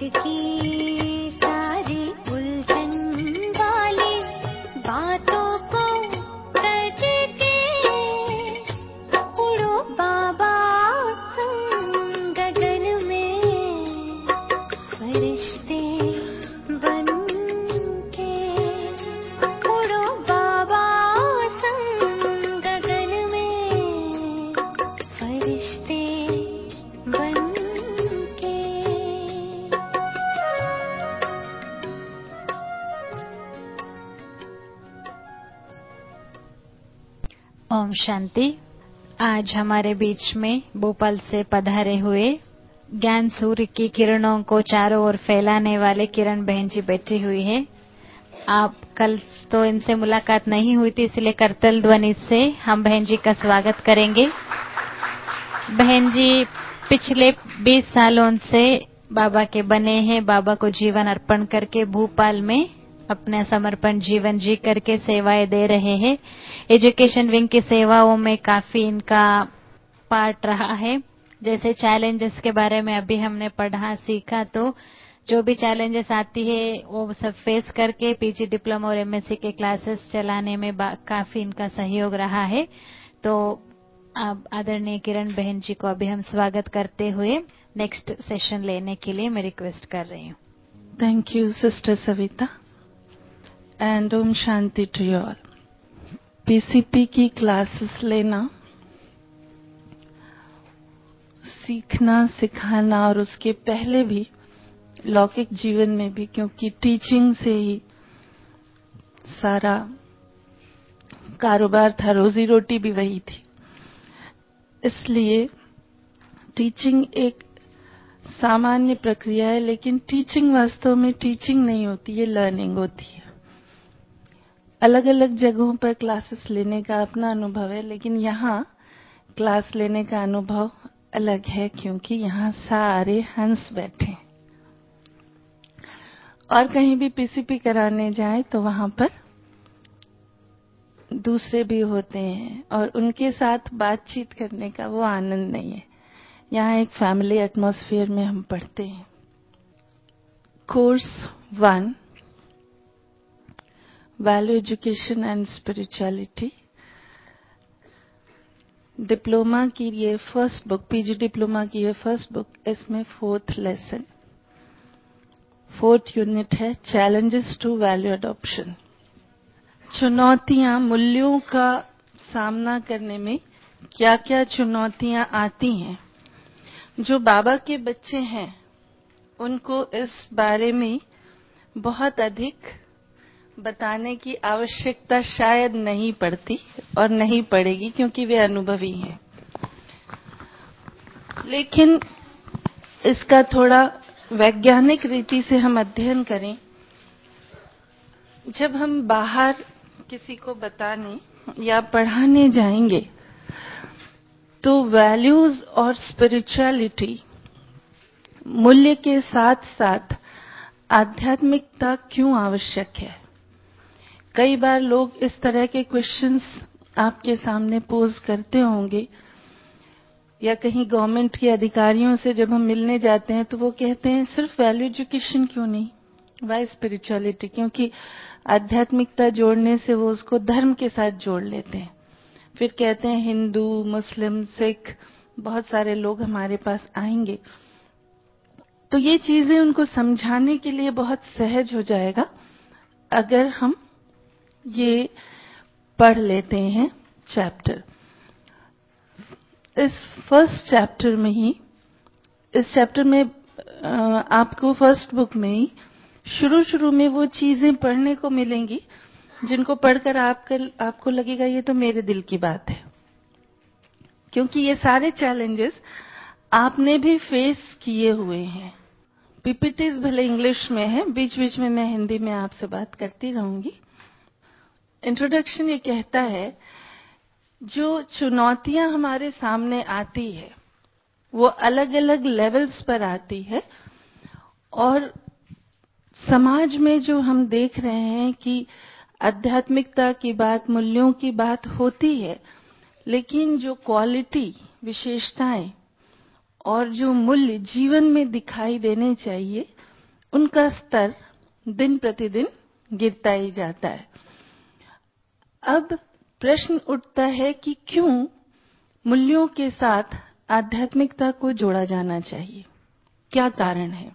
की सारी उलझन वाली बातों को तज के उड़ो बाबा संग गगन में फरिश्ते बन के। उड़ो बाबा संग गगन में फरिश्ते बन के। ओम शांति। आज हमारे बीच में भोपाल से पधारे हुए ज्ञान सूर्य की किरणों को चारों ओर फैलाने वाले किरण बहन जी बैठी हुई है। आप कल तो इनसे मुलाकात नहीं हुई थी, इसलिए करतल ध्वनि से हम बहन जी का स्वागत करेंगे। बहन जी पिछले 20 सालों से बाबा के बने हैं। बाबा को जीवन अर्पण करके भोपाल में अपना समर्पण जीवन जी करके सेवाएं दे रहे हैं। एजुकेशन विंग की सेवाओं में काफी इनका पार्ट रहा है। जैसे चैलेंजेस के बारे में अभी हमने पढ़ा सीखा, तो जो भी चैलेंजेस आती है वो सब फेस करके पीजी डिप्लोमा और एमएससी के क्लासेस चलाने में काफी इनका सहयोग रहा है। तो अब आदरणीय किरण बहन जी को अभी हम स्वागत करते हुए नेक्स्ट सेशन लेने के लिए मैं रिक्वेस्ट कर रही हूँ। Thank you sister Savita and Om Shanti to you all. PCP की क्लासेस लेना, सीखना, सिखाना और उसके पहले भी लौकिक जीवन में भी, क्योंकि टीचिंग से ही सारा कारोबार था, रोजी रोटी भी वही थी, इसलिए टीचिंग एक सामान्य प्रक्रिया है। लेकिन टीचिंग वास्तव में टीचिंग नहीं होती, ये लर्निंग होती है। अलग अलग जगहों पर क्लासेस लेने का अपना अनुभव है, लेकिन यहाँ क्लास लेने का अनुभव अलग है, क्योंकि यहाँ सारे हंस बैठे हैं। और कहीं भी पीसीपी कराने जाए तो वहां पर दूसरे भी होते हैं और उनके साथ बातचीत करने का वो आनंद नहीं है। यहाँ एक फैमिली एटमॉस्फेयर में हम पढ़ते हैं। Course 1, value education and spirituality, diploma की ये फर्स्ट बुक, पीजी डिप्लोमा की ये फर्स्ट बुक, इसमें 4th लेसन, 4th यूनिट है चैलेंजेस टू वैल्यू अडॉप्शन। चुनौतियां, मूल्यों का सामना करने में क्या क्या चुनौतियां आती हैं, जो बाबा के बच्चे हैं उनको इस बारे में बहुत अधिक बताने की आवश्यकता शायद नहीं पड़ती और नहीं पड़ेगी, क्योंकि वे अनुभवी हैं। लेकिन इसका थोड़ा वैज्ञानिक रीति से हम अध्ययन करें। जब हम बाहर किसी को बताने या पढ़ाने जाएंगे तो वैल्यूज और स्पिरिचुअलिटी, मूल्य के साथ साथ आध्यात्मिकता क्यों आवश्यक है। कई बार लोग इस तरह के क्वेश्चंस आपके सामने पोज करते होंगे, या कहीं गवर्नमेंट के अधिकारियों से जब हम मिलने जाते हैं तो वो कहते हैं सिर्फ वैल्यू एजुकेशन क्यों नहीं, वाई स्पिरिचुअलिटी, क्योंकि आध्यात्मिकता जोड़ने से वो उसको धर्म के साथ जोड़ लेते हैं। फिर कहते हैं हिंदू, मुस्लिम, सिख, बहुत सारे लोग हमारे पास आएंगे, तो ये चीजें उनको समझाने के लिए बहुत सहज हो जाएगा अगर हम ये पढ़ लेते हैं चैप्टर। इस फर्स्ट चैप्टर में ही, इस चैप्टर में आपको फर्स्ट बुक में ही शुरू में वो चीजें पढ़ने को मिलेंगी जिनको पढ़कर आपको लगेगा ये तो मेरे दिल की बात है, क्योंकि ये सारे चैलेंजेस आपने भी फेस किए हुए हैं। पीपीटीज भले इंग्लिश में है, बीच बीच में मैं हिंदी में आपसे बात करती रहूंगी। इंट्रोडक्शन ये कहता है जो चुनौतियां हमारे सामने आती है वो अलग अलग लेवल्स पर आती है, और समाज में जो हम देख रहे हैं कि आध्यात्मिकता की बात, मूल्यों की बात होती है, लेकिन जो क्वालिटी, विशेषताएं और जो मूल्य जीवन में दिखाई देने चाहिए उनका स्तर दिन प्रतिदिन गिरता ही जाता है। अब प्रश्न उठता है कि क्यों मूल्यों के साथ आध्यात्मिकता को जोड़ा जाना चाहिए, क्या कारण है?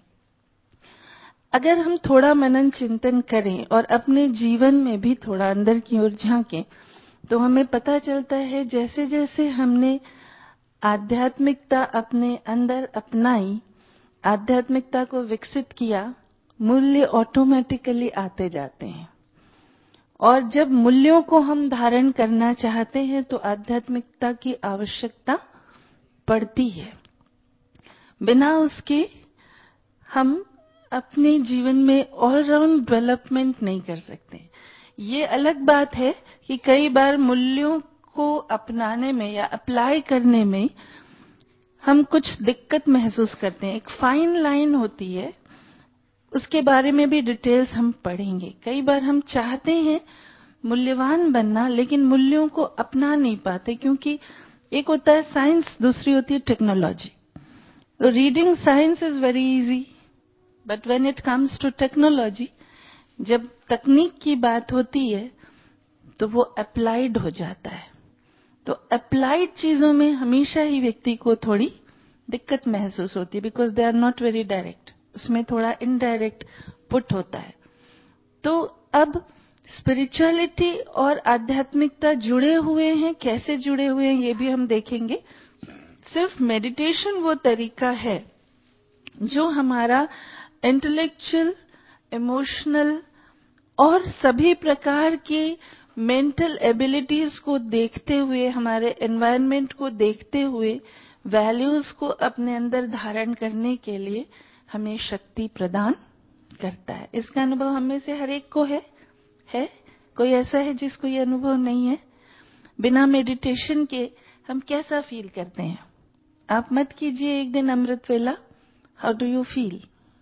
अगर हम थोड़ा मनन चिंतन करें और अपने जीवन में भी थोड़ा अंदर की ओर झांकें, तो हमें पता चलता है जैसे जैसे हमने आध्यात्मिकता अपने अंदर अपनाई, आध्यात्मिकता को विकसित किया, मूल्य ऑटोमेटिकली आते जाते हैं। और जब मूल्यों को हम धारण करना चाहते हैं तो आध्यात्मिकता की आवश्यकता पड़ती है। बिना उसके हम अपने जीवन में ऑलराउंड डेवलपमेंट नहीं कर सकते। ये अलग बात है कि कई बार मूल्यों को अपनाने में या अप्लाई करने में हम कुछ दिक्कत महसूस करते हैं। एक फाइन लाइन होती है, उसके बारे में भी डिटेल्स हम पढ़ेंगे। कई बार हम चाहते हैं मूल्यवान बनना, लेकिन मूल्यों को अपना नहीं पाते, क्योंकि एक होता है साइंस, दूसरी होती है technology. Reading science is very easy, but when it comes to technology, जब तकनीक की बात होती है तो वो अप्लाइड हो जाता है। तो अप्लाइड चीजों में हमेशा ही व्यक्ति को थोड़ी दिक्कत महसूस होती है, because they are not very direct, उसमें थोड़ा इनडायरेक्ट पुट होता है। तो अब स्पिरिचुअलिटी और आध्यात्मिकता जुड़े हुए हैं, कैसे जुड़े हुए हैं ये भी हम देखेंगे। सिर्फ मेडिटेशन वो तरीका है जो हमारा इंटेलेक्चुअल, इमोशनल और सभी प्रकार की मेंटल एबिलिटीज को देखते हुए, हमारे एनवायरनमेंट को देखते हुए, वैल्यूज को अपने अंदर धारण करने के लिए हमें शक्ति प्रदान करता है। इसका अनुभव हम में से हर एक को है? कोई ऐसा है जिसको ये अनुभव नहीं है? बिना मेडिटेशन के हम कैसा फील करते हैं? आप मत कीजिए एक दिन अमृत वेला, हाउ डू यू फील?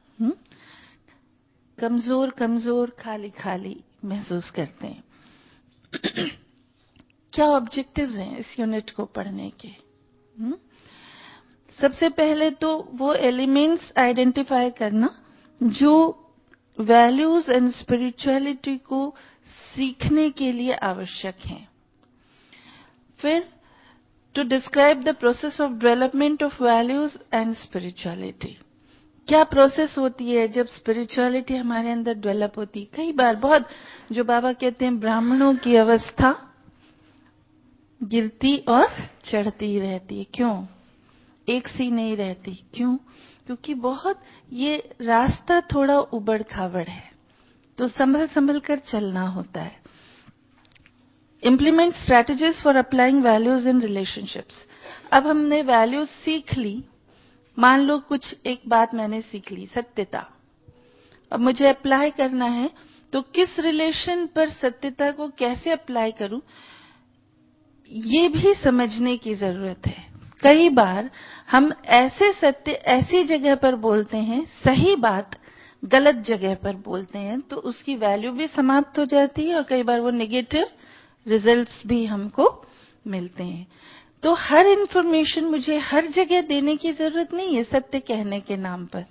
कमजोर कमजोर, खाली खाली महसूस करते हैं। क्या ऑब्जेक्टिव्स हैं इस यूनिट को पढ़ने के? सबसे पहले तो वो एलिमेंट्स आइडेंटिफाई करना जो वैल्यूज एंड स्पिरिचुअलिटी को सीखने के लिए आवश्यक हैं। फिर to describe the process of development of values and spirituality. क्या प्रोसेस होती है जब स्पिरिचुअलिटी हमारे अंदर डेवलप होती है? कई बार बहुत, जो बाबा कहते हैं ब्राह्मणों की अवस्था गिरती और चढ़ती रहती है। क्यों? एक सी नहीं रहती। क्यों? क्योंकि बहुत ये रास्ता थोड़ा उबड़ खाबड़ है, तो संभल संभल कर चलना होता है। Implement strategies for applying values in relationships. अब हमने वैल्यूज सीख ली, मान लो कुछ एक बात मैंने सीख ली, सत्यता, अब मुझे अप्लाई करना है, तो किस रिलेशन पर सत्यता को कैसे अप्लाई करूं, ये भी समझने की जरूरत है। कई बार हम ऐसे सत्य ऐसी जगह पर बोलते हैं, सही बात गलत जगह पर बोलते हैं, तो उसकी वैल्यू भी समाप्त हो जाती है और कई बार वो नेगेटिव रिजल्ट्स भी हमको मिलते हैं। तो हर इंफॉर्मेशन मुझे हर जगह देने की जरूरत नहीं है सत्य कहने के नाम पर।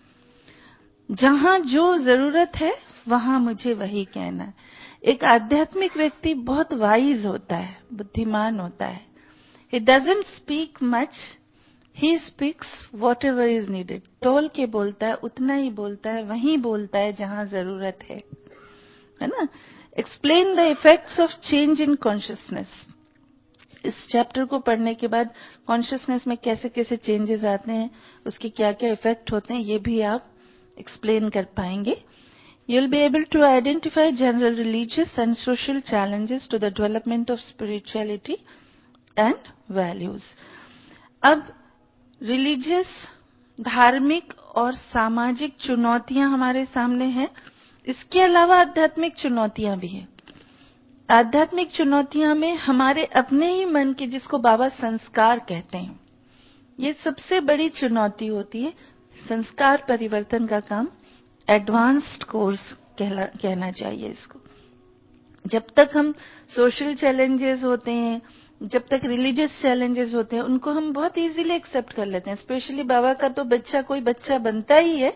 जहां जो जरूरत है वहां मुझे वही कहना है। एक आध्यात्मिक व्यक्ति बहुत वाइज होता है, बुद्धिमान होता है। He doesn't speak much, he speaks whatever is needed. तोल के बोलता है, उतना ही बोलता है, वहीं बोलता है जहां जरूरत है ना? Explain the effects of change in consciousness. इस चैप्टर को पढ़ने के बाद कॉन्शियसनेस में कैसे कैसे चेंजेस आते हैं, उसके क्या क्या इफेक्ट होते हैं, ये भी आप एक्सप्लेन कर पाएंगे। You will be able to identify general religious and social challenges to the development of spirituality and values. अब रिलीजियस, धार्मिक और सामाजिक चुनौतियां हमारे सामने हैं। इसके अलावा आध्यात्मिक चुनौतियां भी हैं। आध्यात्मिक चुनौतियां में हमारे अपने ही मन के, जिसको बाबा संस्कार कहते हैं, ये सबसे बड़ी चुनौती होती है। संस्कार परिवर्तन का काम एडवांस्ड कोर्स कहना चाहिए इसको। जब तक हम सोशल चैलेंजेस होते हैं, जब तक रिलीजियस चैलेंजेस होते हैं, उनको हम बहुत इजीली एक्सेप्ट कर लेते हैं। स्पेशली बाबा का तो बच्चा कोई बच्चा बनता ही है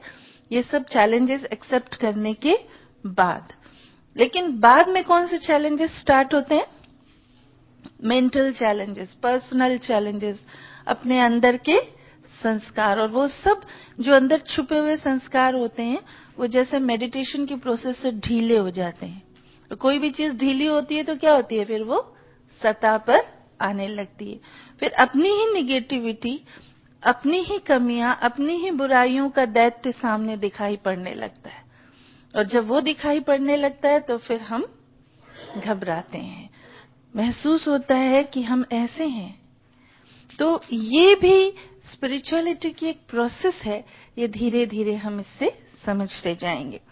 ये सब चैलेंजेस एक्सेप्ट करने के बाद। लेकिन बाद में कौन से चैलेंजेस स्टार्ट होते हैं? मेंटल चैलेंजेस, पर्सनल चैलेंजेस, अपने अंदर के संस्कार। और वो सब जो अंदर छुपे हुए संस्कार होते हैं वो जैसे मेडिटेशन की प्रोसेस से ढीले हो जाते हैं। तो कोई भी चीज ढीली होती है तो क्या होती है? फिर वो सतह पर आने लगती है। फिर अपनी ही निगेटिविटी, अपनी ही कमियां, अपनी ही बुराइयों का दैत्य सामने दिखाई पड़ने लगता है। और जब वो दिखाई पड़ने लगता है तो फिर हम घबराते हैं, महसूस होता है कि हम ऐसे हैं। तो ये भी स्पिरिचुअलिटी की एक प्रोसेस है, ये धीरे धीरे हम इससे समझते जाएंगे।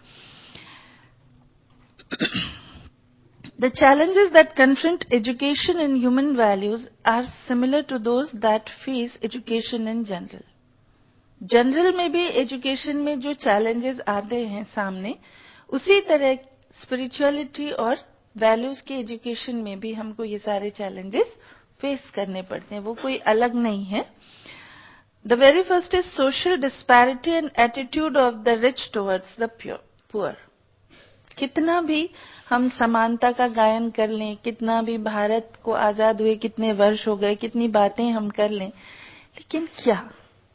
The challenges that confront education in human values are similar to those that face education in general. General में भी एजुकेशन में जो चैलेंजेस आते हैं सामने, उसी तरह स्पिरिचुअलिटी और वैल्यूज के एजुकेशन में भी हमको ये सारे चैलेंजेस फेस करने पड़ते हैं, वो कोई अलग नहीं है। The very first is social disparity and attitude of the rich towards the poor. कितना भी हम समानता का गायन कर लें, कितना भी भारत को आजाद हुए कितने वर्ष हो गए, कितनी बातें हम कर लें, लेकिन क्या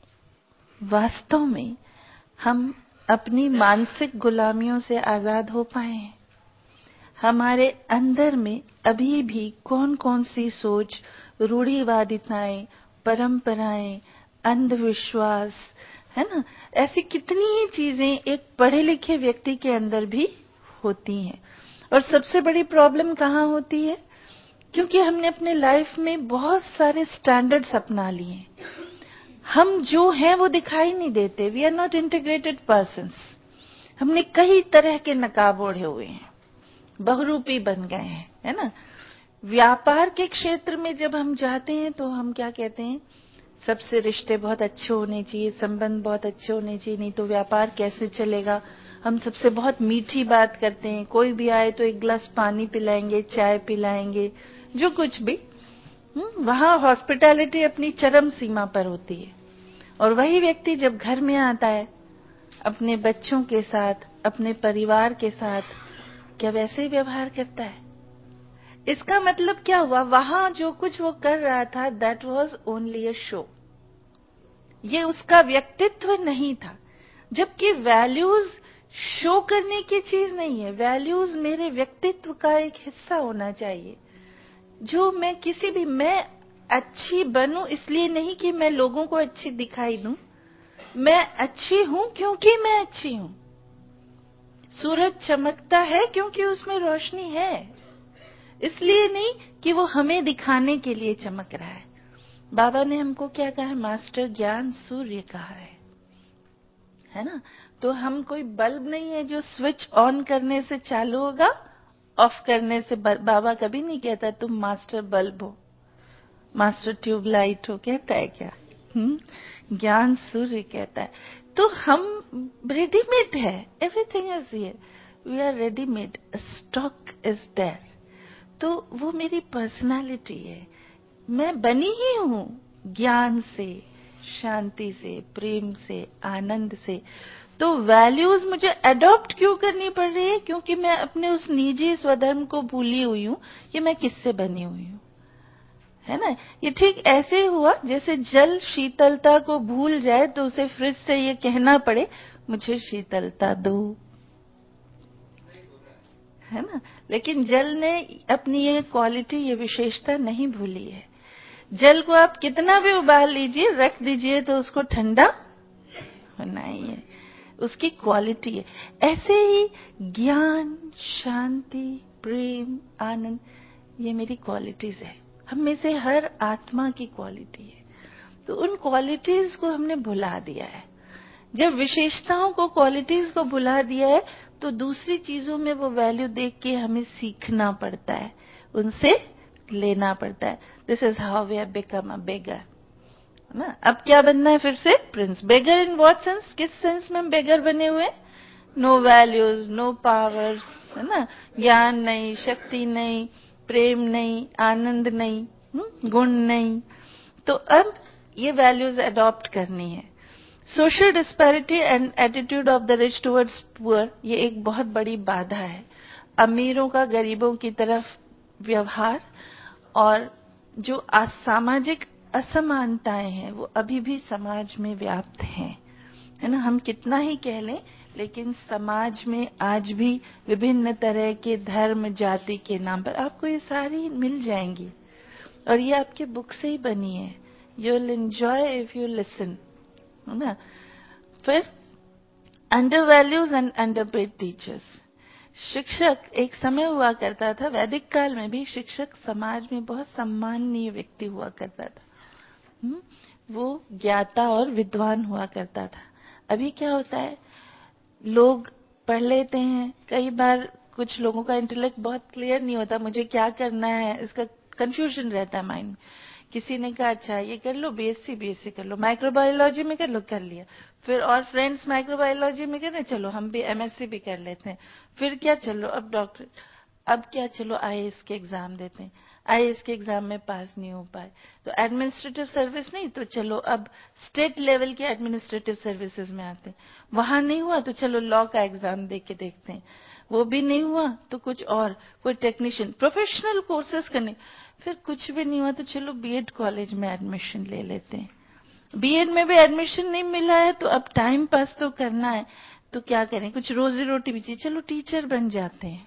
वास्तव में हम अपनी मानसिक गुलामियों से आजाद हो पाए हैं? हमारे अंदर में अभी भी कौन कौन सी सोच, रूढ़िवादिताएं, परंपराएं, अंधविश्वास, है ना, ऐसी कितनी ही चीजें एक पढ़े लिखे व्यक्ति के अंदर भी होती हैं। और सबसे बड़ी प्रॉब्लम कहाँ होती है? क्योंकि हमने अपने लाइफ में बहुत सारे स्टैंडर्ड्स अपना लिए, हम जो हैं वो दिखाई नहीं देते। We are not integrated persons. हमने कई तरह के नकाब ओढ़े हुए हैं, बहुरूपी बन गए हैं, है ना। व्यापार के क्षेत्र में जब हम जाते हैं तो हम क्या कहते हैं? सबसे रिश्ते बहुत अच्छे होने चाहिए, संबंध बहुत अच्छे होने चाहिए, नहीं तो व्यापार कैसे चलेगा। हम सबसे बहुत मीठी बात करते हैं, कोई भी आए तो एक गिलास पानी पिलाएंगे, चाय पिलाएंगे, जो कुछ भी। वहां हॉस्पिटैलिटी अपनी चरम सीमा पर होती है। और वही व्यक्ति जब घर में आता है अपने बच्चों के साथ, अपने परिवार के साथ, क्या वैसे ही व्यवहार करता है? इसका मतलब क्या हुआ? वहां जो कुछ वो कर रहा था, that was only a show. ये उसका व्यक्तित्व नहीं था। जबकि वैल्यूज शो करने की चीज नहीं है, वैल्यूज मेरे व्यक्तित्व का एक हिस्सा होना चाहिए। जो मैं किसी भी, मैं अच्छी बनूं इसलिए नहीं कि मैं लोगों को अच्छी दिखाई दूं, मैं अच्छी हूं क्योंकि मैं अच्छी हूं। सूरज चमकता है क्योंकि उसमें रोशनी है, इसलिए नहीं कि वो हमें दिखाने के लिए चमक रहा है। बाबा ने हमको क्या कहा है? मास्टर ज्ञान सूर्य कहा है ना। तो हम कोई बल्ब नहीं है जो स्विच ऑन करने से चालू होगा, ऑफ करने से। बाबा कभी नहीं कहता तुम मास्टर बल्ब हो, मास्टर ट्यूबलाइट हो, कहता है क्या? ज्ञान सूर्य कहता है। तो हम रेडीमेड है, everything is here, we are readymade, stock is there. तो वो मेरी पर्सनालिटी है, मैं बनी ही हूं ज्ञान से, शांति से, प्रेम से, आनंद से। तो वैल्यूज मुझे अडॉप्ट क्यों करनी पड़ रही है? क्योंकि मैं अपने उस निजी स्वधर्म को भूली हुई हूं कि मैं किससे बनी हुई हूं, है ना। ये ठीक ऐसे हुआ जैसे जल शीतलता को भूल जाए तो उसे फ्रिज से ये कहना पड़े मुझे शीतलता दो, है ना। लेकिन जल ने अपनी ये क्वालिटी, ये विशेषता नहीं भूली है। जल को आप कितना भी उबाल लीजिए, रख दीजिए, तो उसको ठंडा होना ही है, उसकी क्वालिटी है। ऐसे ही ज्ञान, शांति, प्रेम, आनंद, ये मेरी क्वालिटीज है। हम में से हर आत्मा की क्वालिटी है। तो उन क्वालिटीज को हमने भुला दिया है। जब विशेषताओं को, क्वालिटीज को भुला दिया है तो दूसरी चीजों में वो वैल्यू देख के हमें सीखना पड़ता है, उनसे लेना पड़ता है। This is how we have become a beggar, है ना। अब क्या बनना है फिर से? Prince. Beggar in what sense? किस सेंस में हम बेगर बने हुए? नो वैल्यूज, नो पावर्स, है ना। ज्ञान नहीं, शक्ति नहीं, प्रेम नहीं, आनंद नहीं, गुण नहीं। तो अब ये वैल्यूज अडॉप्ट करनी है। Social disparity and attitude of the rich towards poor, ये एक बहुत बड़ी बाधा है। अमीरों का गरीबों की तरफ व्यवहार और जो सामाजिक असमानताएं हैं वो अभी भी समाज में व्याप्त हैं, है ना। हम कितना ही कह लें, लेकिन समाज में आज भी विभिन्न तरह के धर्म जाति के नाम पर आपको ये सारी मिल जाएंगी, और ये आपके बुक से ही बनी है। You will enjoy if you listen, है ना। फिर under values and underpaid teachers. शिक्षक एक समय हुआ करता था, वैदिक काल में भी शिक्षक समाज में बहुत सम्माननीय व्यक्ति हुआ करता था। वो ज्ञाता और विद्वान हुआ करता था। अभी क्या होता है, लोग पढ़ लेते हैं, कई बार कुछ लोगों का इंटेलेक्ट बहुत क्लियर नहीं होता, मुझे क्या करना है इसका कंफ्यूजन रहता है माइंड में। किसी ने कहा अच्छा ये कर लो, बीएससी कर लो, माइक्रोबायोलॉजी में कर लो, कर लिया। फिर और फ्रेंड्स माइक्रोबायोलॉजी में कर रहे, चलो हम भी एमएससी भी कर लेते हैं। फिर क्या, चलो अब डॉक्टर, अब क्या, चलो आईएएस के एग्जाम देते हैं। आईएएस के एग्जाम में पास नहीं हो पाए तो एडमिनिस्ट्रेटिव सर्विस नहीं, तो चलो अब स्टेट लेवल के एडमिनिस्ट्रेटिव सर्विसेज में आते हैं। वहां नहीं हुआ तो चलो लॉ का एग्जाम दे के देखते हैं। वो भी नहीं हुआ तो कुछ और, कोई टेक्नीशियन, प्रोफेशनल कोर्सेज करने। फिर कुछ भी नहीं हुआ तो चलो बीएड कॉलेज में एडमिशन ले लेते हैं। बीएड में भी एडमिशन नहीं मिला है तो अब टाइम पास तो करना है, तो क्या करें, कुछ रोजी रोटी भी चाहिए, चलो टीचर बन जाते हैं।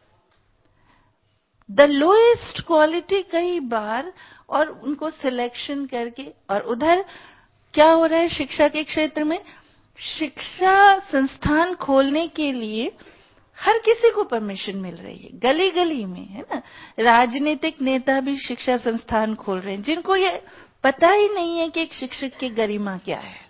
द लोएस्ट क्वालिटी कई बार, और उनको सिलेक्शन करके। और उधर क्या हो रहा है शिक्षा के क्षेत्र में, शिक्षा संस्थान खोलने के लिए हर किसी को परमिशन मिल रही है, गली गली में, है ना। राजनीतिक नेता भी शिक्षा संस्थान खोल रहे हैं, जिनको ये पता ही नहीं है कि एक शिक्षक की गरिमा क्या है।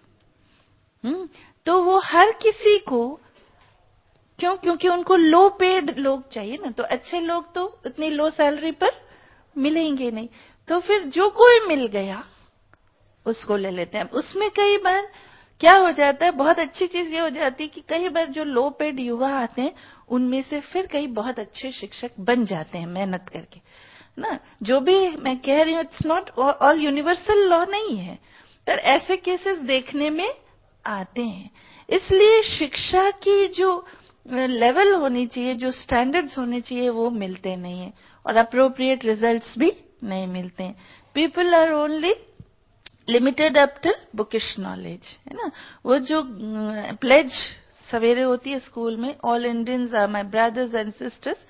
तो वो हर किसी को, क्यों, क्योंकि उनको लो पेड लोग चाहिए ना, तो अच्छे लोग तो इतनी लो सैलरी पर मिलेंगे नहीं, तो फिर जो कोई मिल गया उसको ले लेते हैं। उसमें कई बार क्या हो जाता है, बहुत अच्छी चीज ये हो जाती है कि कई बार जो लो पेड युवा आते हैं उनमें से फिर कई बहुत अच्छे शिक्षक बन जाते हैं मेहनत करके, ना। जो भी मैं कह रही हूँ, it's not all universal law नहीं है, पर ऐसे केसेस देखने में आते हैं। इसलिए शिक्षा की जो लेवल होनी चाहिए, जो स्टैंडर्ड्स होने चाहिए, वो मिलते नहीं है, और अप्रोप्रिएट रिजल्ट्स भी नहीं मिलते हैं। People are only limited up till bookish knowledge, है ना। वो जो प्लेज सवेरे होती है स्कूल में, all Indians are my brothers and sisters,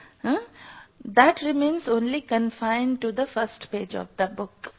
that remains only confined to the first page of the book.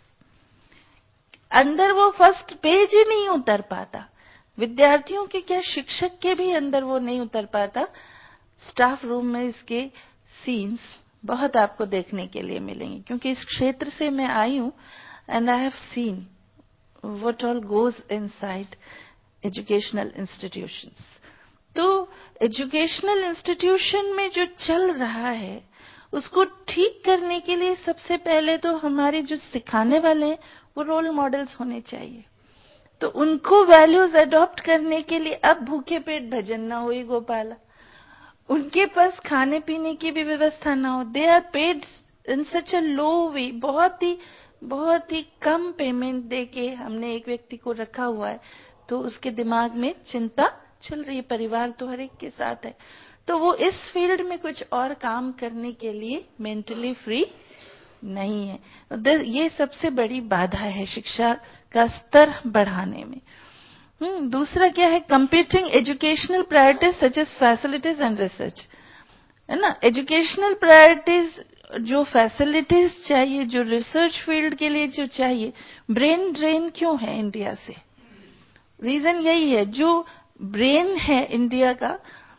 अंदर वो फर्स्ट पेज ही नहीं उतर पाता। विद्यार्थियों के क्या, शिक्षक के भी अंदर वो नहीं उतर पाता। स्टाफ रूम में इसके सीन्स बहुत आपको देखने के लिए मिलेंगे, क्योंकि इस क्षेत्र से मैं आई हूं, and I have seen what all goes inside educational institutions. तो एजुकेशनल इंस्टीट्यूशन में जो चल रहा है उसको ठीक करने के लिए सबसे पहले तो हमारे जो सिखाने वाले हैं वो रोल मॉडल्स होने चाहिए। तो उनको वैल्यूज अडॉप्ट करने के लिए अब भूखे पेट भजन ना हो गोपाला, उनके पास खाने पीने की भी व्यवस्था ना हो। दे आर पेड इन सच अ लो वे, बहुत ही कम पेमेंट देके हमने एक व्यक्ति को रखा हुआ है, तो उसके दिमाग में चिंता चल रही है, परिवार तो हर एक के साथ है, तो वो इस फील्ड में कुछ और काम करने के लिए मेंटली फ्री नहीं है। ये सबसे बड़ी बाधा है शिक्षा का स्तर बढ़ाने में। दूसरा क्या है, competing educational priorities such as facilities and research, है ना। एजुकेशनल प्रायोरिटीज, जो फैसिलिटीज चाहिए, जो रिसर्च फील्ड के लिए जो चाहिए, ब्रेन ड्रेन क्यों है इंडिया से, रीजन यही है। जो ब्रेन है इंडिया का,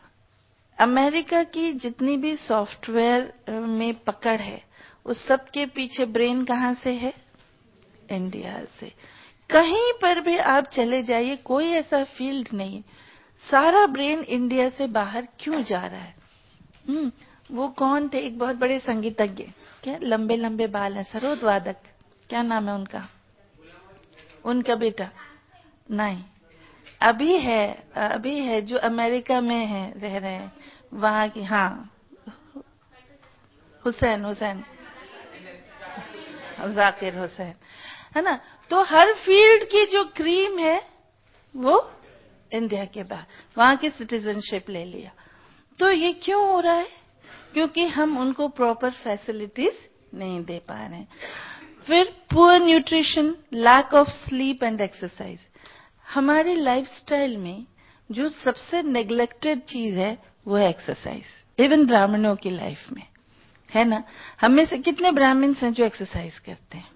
अमेरिका की जितनी भी सॉफ्टवेयर में पकड़ है, उस सब के पीछे ब्रेन कहां से है, इंडिया से। कहीं पर भी आप चले जाइए, कोई ऐसा फील्ड नहीं, सारा ब्रेन इंडिया से बाहर क्यों जा रहा है। वो कौन थे, एक बहुत बड़े संगीतज्ञ, क्या लंबे लंबे बाल हैं, सरोद वादक, क्या नाम है उनका, उनका बेटा नहीं, अभी है जो अमेरिका में है, रह रहे हैं वहां की, हाँ, हुसैन जाकिर हुसैन, है ना। तो हर फील्ड की जो क्रीम है वो इंडिया के बाहर वहां की सिटीजनशिप ले लिया। तो ये क्यों हो रहा है? क्योंकि हम उनको प्रॉपर फैसिलिटीज नहीं दे पा रहे हैं। फिर poor nutrition, lack of sleep and exercise. हमारे लाइफस्टाइल में जो सबसे नेग्लेक्टेड चीज है वो है एक्सरसाइज। इवन ब्राह्मणों की लाइफ में है ना। हम में से कितने ब्राह्मण्स हैं जो एक्सरसाइज करते हैं?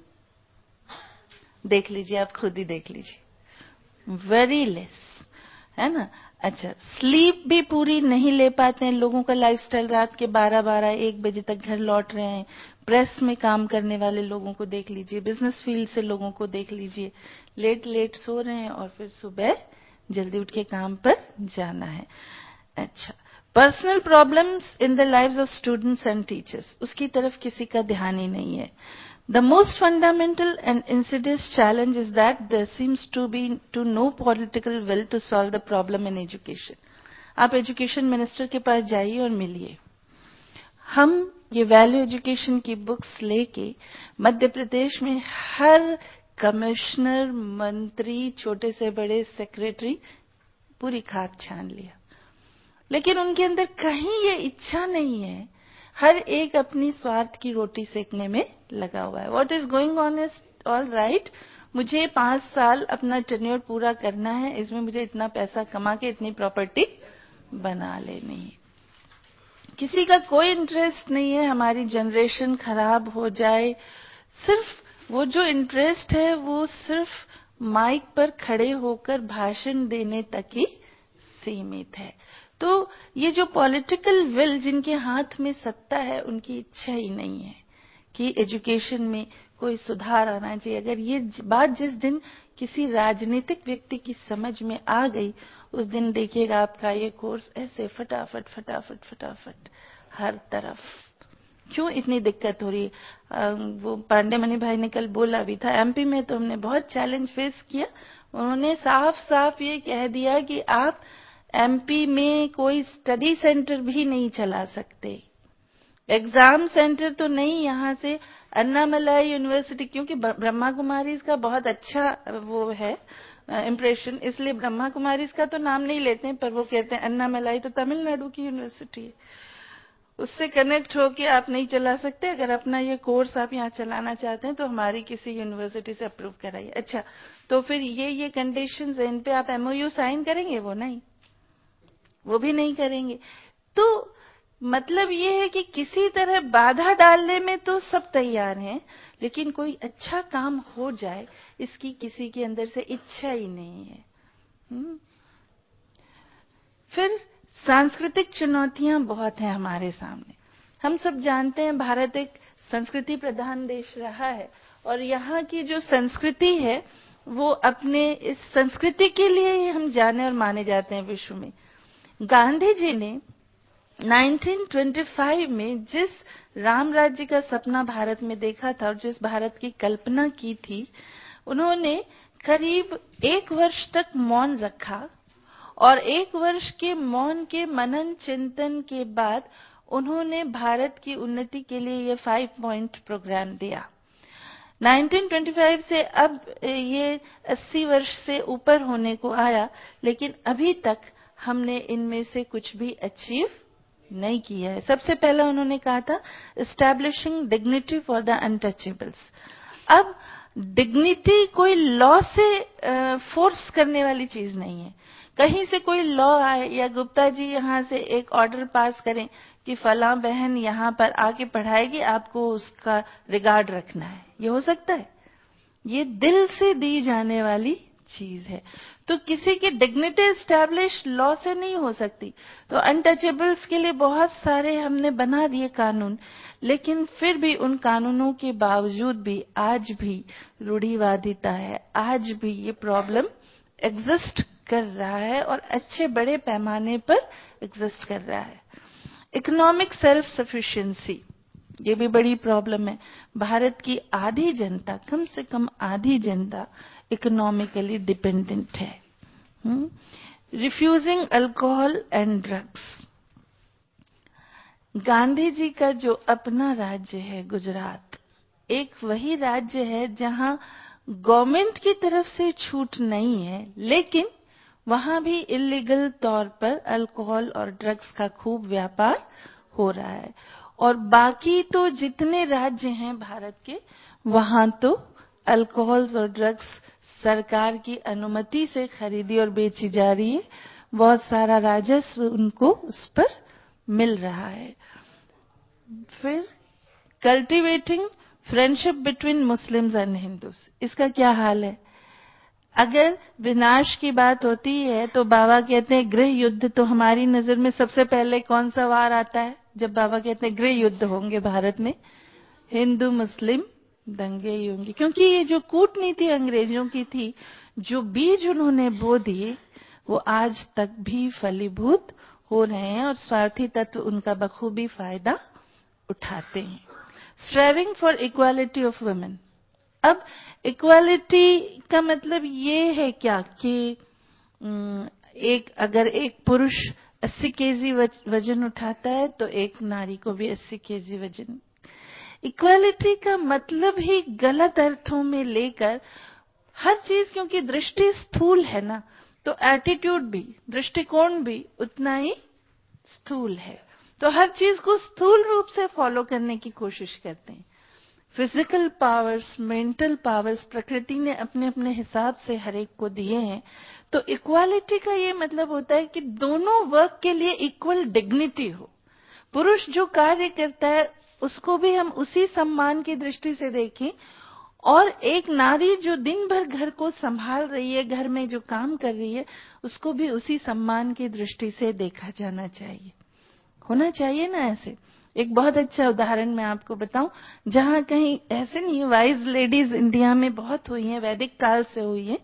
देख लीजिए, आप खुद ही देख लीजिए, वेरी लेस, है ना। अच्छा, स्लीप भी पूरी नहीं ले पाते हैं। लोगों का लाइफस्टाइल रात के 12-1 बजे तक घर लौट रहे हैं। प्रेस में काम करने वाले लोगों को देख लीजिए, बिजनेस फील्ड से लोगों को देख लीजिए, लेट लेट सो रहे हैं और फिर सुबह जल्दी उठ के काम पर जाना है। अच्छा, personal problems in the lives of students and teachers, उसकी तरफ किसी का ध्यान ही नहीं है। The most fundamental and insidious challenge is that there seems to be no political will to solve the problem in education. आप एजुकेशन मिनिस्टर के पास जाइए और मिलिए। हम ये वैल्यू एजुकेशन की बुक्स लेके मध्य प्रदेश में हर कमिश्नर, मंत्री, छोटे से बड़े सेक्रेटरी पूरी खाक छान लिया, लेकिन उनके अंदर कहीं ये इच्छा नहीं है। हर एक अपनी स्वार्थ की रोटी सेकने में लगा हुआ है। What is going on is all right, मुझे 5 साल अपना टेन्योर पूरा करना है, इसमें मुझे इतना पैसा कमा के इतनी प्रॉपर्टी बना लेनी है। किसी का कोई इंटरेस्ट नहीं है हमारी जनरेशन खराब हो जाए। सिर्फ वो जो इंटरेस्ट है वो सिर्फ माइक पर खड़े होकर भाषण देने तक ही सीमित है। तो ये जो पॉलिटिकल विल, जिनके हाथ में सत्ता है, उनकी इच्छा ही नहीं है कि एजुकेशन में कोई सुधार आना चाहिए। अगर ये बात जिस दिन किसी राजनीतिक व्यक्ति की समझ में आ गई, उस दिन देखिएगा आपका ये कोर्स ऐसे फटाफट फटाफट फटाफट हर तरफ। क्यों इतनी दिक्कत हो रही है? वो पांडे मणि भाई ने कल बोला भी था, एमपी में तो हमने बहुत चैलेंज फेस किया। उन्होंने साफ साफ ये कह दिया कि आप एमपी में कोई स्टडी सेंटर भी नहीं चला सकते, एग्जाम सेंटर तो नहीं। यहां से अन्नामलाई यूनिवर्सिटी, क्योंकि ब्रह्मा कुमारीज का बहुत अच्छा वो है इम्प्रेशन, इसलिए ब्रह्मा कुमारीज का तो नाम नहीं लेते हैं, पर वो कहते हैं अन्नामलाई तो तमिलनाडु की यूनिवर्सिटी है, उससे कनेक्ट होके आप नहीं चला सकते। अगर अपना ये कोर्स आप यहाँ चलाना चाहते हैं तो हमारी किसी यूनिवर्सिटी से अप्रूव कराइए। अच्छा, तो फिर ये कंडीशंस है, इन पे आप एमओयू साइन करेंगे? वो नहीं, वो भी नहीं करेंगे। तो मतलब ये है कि किसी तरह बाधा डालने में तो सब तैयार हैं, लेकिन कोई अच्छा काम हो जाए इसकी किसी के अंदर से इच्छा ही नहीं है। फिर सांस्कृतिक चुनौतियां बहुत हैं हमारे सामने। हम सब जानते हैं भारत एक संस्कृति प्रधान देश रहा है, और यहाँ की जो संस्कृति है वो अपने इस संस्कृति के लिए ही हम जाने और माने जाते हैं विश्व में। गांधी जी ने 1925 में जिस राम राज्य का सपना भारत में देखा था और जिस भारत की कल्पना की थी, उन्होंने करीब 1 वर्ष तक मौन रखा, और 1 वर्ष के मौन के मनन चिंतन के बाद उन्होंने भारत की उन्नति के लिए ये 5 पॉइंट प्रोग्राम दिया। 1925 से अब ये 80 वर्ष से ऊपर होने को आया, लेकिन अभी तक हमने इनमें से कुछ भी अचीव नहीं किया है। सबसे पहला उन्होंने कहा था establishing dignity for the untouchables. अब डिग्निटी कोई लॉ से फोर्स करने वाली चीज नहीं है। कहीं से कोई लॉ आए या गुप्ता जी यहां से एक ऑर्डर पास करें कि फला बहन यहां पर आके पढ़ाएगी, आपको उसका रिगार्ड रखना है, ये हो सकता है? ये दिल से दी जाने वाली चीज है। तो किसी की डिग्निटी एस्टैब्लिश लॉ से नहीं हो सकती। तो अनटचेबल्स के लिए बहुत सारे हमने बना दिए कानून, लेकिन फिर भी उन कानूनों के बावजूद भी आज भी रूढ़िवादिता है, आज भी ये प्रॉब्लम एग्जिस्ट कर रहा है और अच्छे बड़े पैमाने पर एग्जिस्ट कर रहा है। इकोनॉमिक सेल्फ सफिशिएंसी, ये भी बड़ी प्रॉब्लम है। भारत की आधी जनता, कम से कम आधी जनता इकोनॉमिकली डिपेंडेंट है। Refusing alcohol and drugs. Gandhi ji का जो अपना राज्य है गुजरात, एक वही राज्य है जहां गवर्नमेंट की तरफ से छूट नहीं है, लेकिन वहां भी इलीगल तौर पर अल्कोहल और ड्रग्स का खूब व्यापार हो रहा है। और बाकी तो जितने राज्य हैं भारत के, वहां तो अल्कोहल और ड्रग्स सरकार की अनुमति से खरीदी और बेची जा रही है। बहुत सारा राजस्व उनको उस पर मिल रहा है। फिर cultivating friendship between Muslims and Hindus, इसका क्या हाल है? अगर विनाश की बात होती है तो बाबा कहते हैं गृह युद्ध, तो हमारी नजर में सबसे पहले कौन सा वार आता है? जब बाबा कहते हैं गृह युद्ध होंगे भारत में, हिंदू मुस्लिम दंगे ही होंगे। क्योंकि ये जो कूटनीति अंग्रेजों की थी, जो बीज उन्होंने बो दिए, वो आज तक भी फलीभूत हो रहे हैं और स्वार्थी तत्व उनका बखूबी फायदा उठाते हैं। Striving for equality of women. अब इक्वालिटी का मतलब ये है क्या कि अगर एक पुरुष 80 केजी वजन उठाता है तो एक नारी को भी 80 केजी वजन। इक्वालिटी का मतलब ही गलत अर्थों में लेकर हर चीज, क्योंकि दृष्टि स्थूल है ना, तो एटीट्यूड भी, दृष्टिकोण भी उतना ही स्थूल है। तो हर चीज को स्थूल रूप से फॉलो करने की कोशिश करते हैं। फिजिकल पावर्स, मेंटल पावर्स प्रकृति ने अपने अपने हिसाब से हर एक को दिए हैं। तो इक्वालिटी का ये मतलब होता है कि दोनों वर्क के लिए इक्वल डिग्निटी हो। पुरुष जो कार्य करता है उसको भी हम उसी सम्मान की दृष्टि से देखें, और एक नारी जो दिन भर घर को संभाल रही है, घर में जो काम कर रही है, उसको भी उसी सम्मान की दृष्टि से देखा जाना चाहिए, होना चाहिए ना। ऐसे एक बहुत अच्छा उदाहरण मैं आपको बताऊं, जहां कहीं ऐसे नहीं, वाइज लेडीज इंडिया में बहुत हुई हैं, वैदिक काल से हुई है।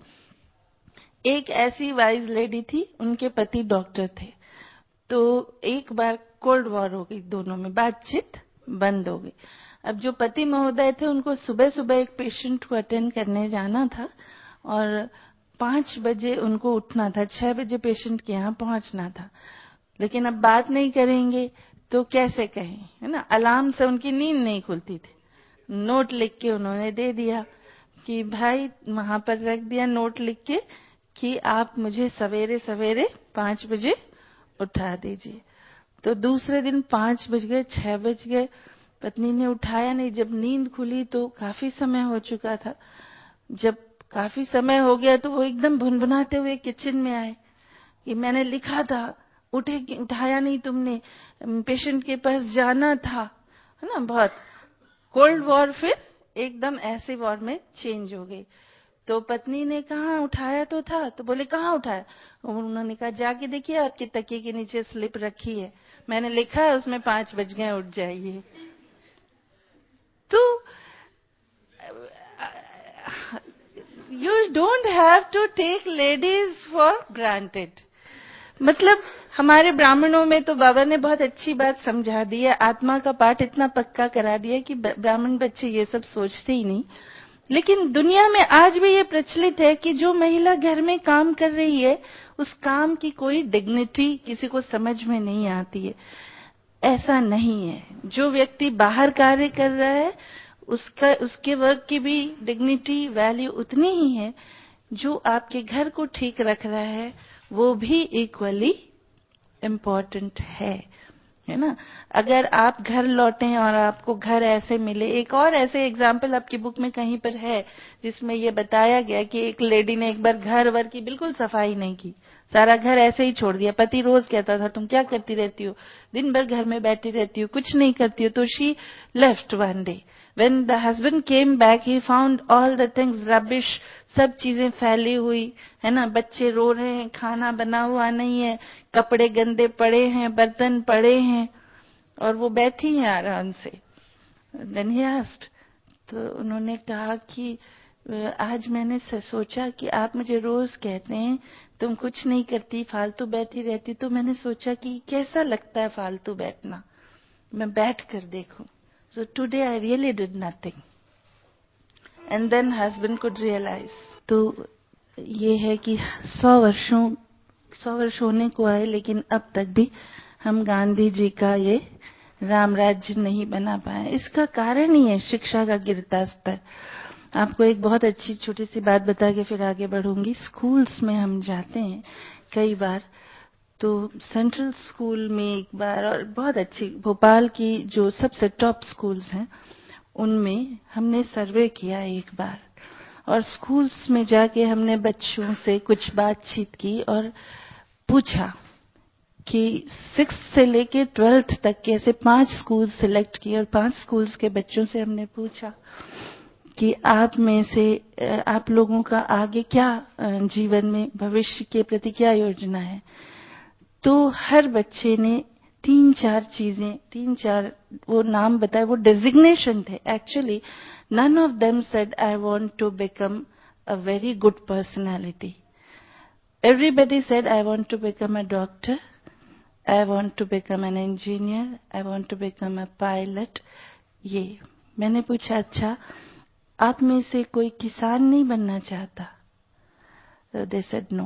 एक ऐसी वाइज लेडी थी, उनके पति डॉक्टर थे। तो एक बार कोल्ड वॉर हो गई, दोनों में बातचीत बंद हो गई। अब जो पति महोदय थे, उनको सुबह सुबह एक पेशेंट को अटेंड करने जाना था और 5 बजे उनको उठना था, 6 बजे पेशेंट के यहाँ पहुंचना था। लेकिन अब बात नहीं करेंगे तो कैसे कहें, है ना। अलार्म से उनकी नींद नहीं खुलती थी। नोट लिख के उन्होंने दे दिया कि भाई, वहां पर रख दिया नोट लिख के कि आप मुझे सवेरे सवेरे 5 बजे उठा दीजिए। तो दूसरे दिन 5 बज गए, 6 बज गए, पत्नी ने उठाया नहीं। जब नींद खुली तो काफी समय हो चुका था। जब काफी समय हो गया तो वो एकदम भुनभुनाते हुए किचन में आए कि मैंने लिखा था, उठाया नहीं तुमने, पेशेंट के पास जाना था, है ना। बहुत कोल्ड वॉर फिर एकदम ऐसे वॉर में चेंज हो गई। तो पत्नी ने कहा उठाया तो था, तो बोले कहाँ उठाया? उन्होंने कहा जाके देखिए, आपके तकिए के नीचे स्लिप रखी है, मैंने लिखा है उसमें 5 बज गए, उठ जाइए। तो you don't have to take ladies for granted. मतलब हमारे ब्राह्मणों में तो बाबा ने बहुत अच्छी बात समझा दी है, आत्मा का पाठ इतना पक्का करा दिया कि ब्राह्मण बच्चे ये सब सोचते ही नहीं। लेकिन दुनिया में आज भी ये प्रचलित है कि जो महिला घर में काम कर रही है, उस काम की कोई डिग्निटी किसी को समझ में नहीं आती है। ऐसा नहीं है। जो व्यक्ति बाहर कार्य कर रहा है, उसके वर्क की भी डिग्निटी, वैल्यू उतनी ही है। जो आपके घर को ठीक रख रहा है, वो भी इक्वली इम्पोर्टेंट है ना। अगर आप घर लौटें और आपको घर ऐसे मिले, एक और ऐसे एग्जाम्पल आपकी बुक में कहीं पर है जिसमें ये बताया गया कि एक लेडी ने एक बार घर वर की बिल्कुल सफाई नहीं की, सारा घर ऐसे ही छोड़ दिया। पति रोज कहता था तुम क्या करती रहती हो, दिन भर घर में बैठी रहती हो, कुछ नहीं करती हो। तो she left one day. When the husband came back, he found all the things rubbish, सब चीजें फैली हुई है ना। बच्चे रो रहे हैं, खाना बना हुआ नहीं है, कपड़े गंदे पड़े हैं, बर्तन पड़े हैं, और वो बैठी हैं आराम से। Then he asked, तो उन्होंने कहा कि आज मैंने सोचा कि आप मुझे रोज कहते हैं तुम कुछ नहीं करती, फालतू बैठी रहती, तो मैंने सोचा कि कैसा लगता है फालतू बैठना, मैं बैठ कर देखूं। So today I really did nothing. And then husband could realize. तो ये है कि 100 वर्ष होने को आए, लेकिन अब तक भी हम गांधी जी का ये राम राज्य नहीं बना पाए। इसका कारण ही है शिक्षा का गिरता स्तर। आपको एक बहुत अच्छी छोटी सी बात बता के फिर आगे बढ़ूंगी। स्कूल्स में हम जाते हैं कई बार, तो सेंट्रल स्कूल में एक बार, और बहुत अच्छी भोपाल की जो सबसे टॉप स्कूल्स हैं उनमें हमने सर्वे किया एक बार, और स्कूल्स में जाके हमने बच्चों से कुछ बातचीत की और पूछा कि 6th से लेके 12th तक के ऐसे 5 स्कूल सिलेक्ट किए, और 5 स्कूल्स के बच्चों से हमने पूछा कि आप में से आप लोगों का आगे क्या जीवन में भविष्य के प्रति क्या योजना है। तो हर बच्चे ने 3-4 चीजें, 3-4 वो नाम बताए, वो डेजिग्नेशन थे। Actually none of them said I want to become a very good personality. Everybody said I want to become a doctor, I want to become an engineer, I want to become a pilot। ये मैंने पूछा, अच्छा आप में से कोई किसान नहीं बनना चाहता? They said no।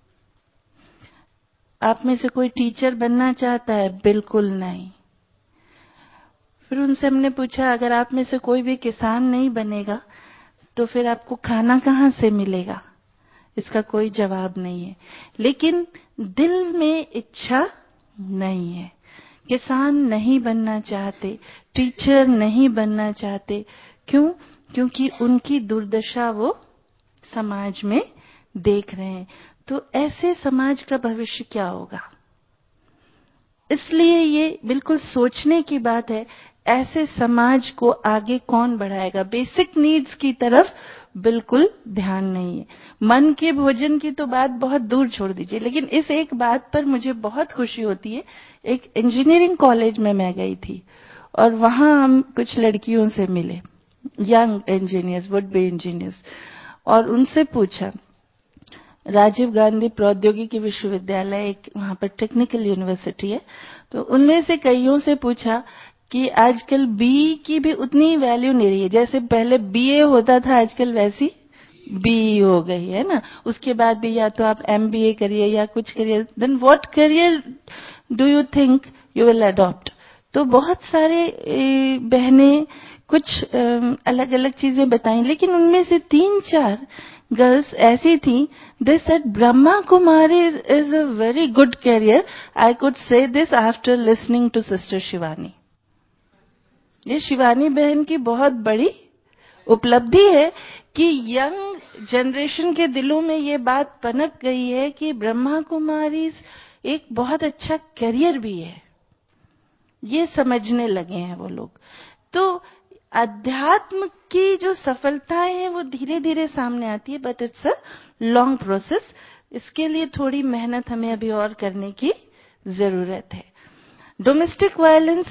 आप में से कोई टीचर बनना चाहता है? बिल्कुल नहीं। फिर उनसे हमने पूछा, अगर आप में से कोई भी किसान नहीं बनेगा तो फिर आपको खाना कहाँ से मिलेगा? इसका कोई जवाब नहीं है। लेकिन दिल में इच्छा नहीं है, किसान नहीं बनना चाहते, टीचर नहीं बनना चाहते। क्यों? क्योंकि उनकी दुर्दशा वो समाज में देख रहे हैं। तो ऐसे समाज का भविष्य क्या होगा? इसलिए ये बिल्कुल सोचने की बात है, ऐसे समाज को आगे कौन बढ़ाएगा? बेसिक नीड्स की तरफ बिल्कुल ध्यान नहीं है। मन के भोजन की तो बात बहुत दूर छोड़ दीजिए, लेकिन इस एक बात पर मुझे बहुत खुशी होती है। एक इंजीनियरिंग कॉलेज में मैं गई थी और वहां हम कुछ लड़कियों से मिले, young engineers, would be engineers, और उनसे पूछा, राजीव गांधी प्रौद्योगिकी विश्वविद्यालय एक वहां पर टेक्निकल यूनिवर्सिटी है, तो उनमें से कईयों से पूछा कि आजकल बी की भी उतनी वैल्यू नहीं रही है, जैसे पहले बीए होता था आजकल वैसी बी हो गई है ना। उसके बाद भी या तो आप एमबीए करिए या कुछ करिए, then what career do you think you will adopt? तो बहुत सारे बहनें कुछ अलग अलग चीजें बताई, लेकिन उनमें से 3-4 गर्ल्स ऐसी थी, they said Brahma Kumari is a very good career, I could say this after listening to sister Shivani. ये शिवानी बहन की बहुत बड़ी उपलब्धि है कि यंग जनरेशन के दिलों में ये बात पनप गई है कि ब्रह्मा कुमारी एक बहुत अच्छा करियर भी है। ये समझने लगे हैं वो लोग। तो अध्यात्म की जो सफलताएं हैं वो धीरे धीरे सामने आती है, but it's a long process. इसके लिए थोड़ी मेहनत हमें अभी और करने की जरूरत है। डोमेस्टिक वायलेंस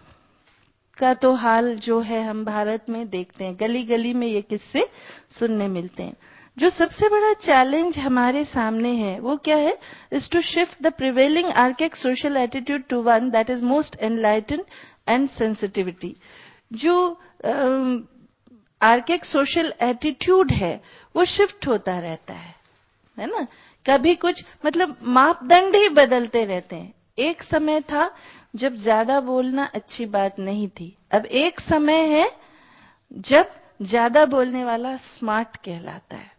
का तो हाल जो है हम भारत में देखते हैं, गली गली में ये किस्से सुनने मिलते हैं। जो सबसे बड़ा चैलेंज हमारे सामने है वो क्या है? Is to shift the prevailing archaic social attitude to one that is most enlightened and sensitivity. जो आर्कैइक सोशल एटीट्यूड है वो शिफ्ट होता रहता है ना। कभी कुछ मतलब मापदंड ही बदलते रहते हैं। एक समय था जब ज्यादा बोलना अच्छी बात नहीं थी, अब एक समय है जब ज्यादा बोलने वाला स्मार्ट कहलाता है।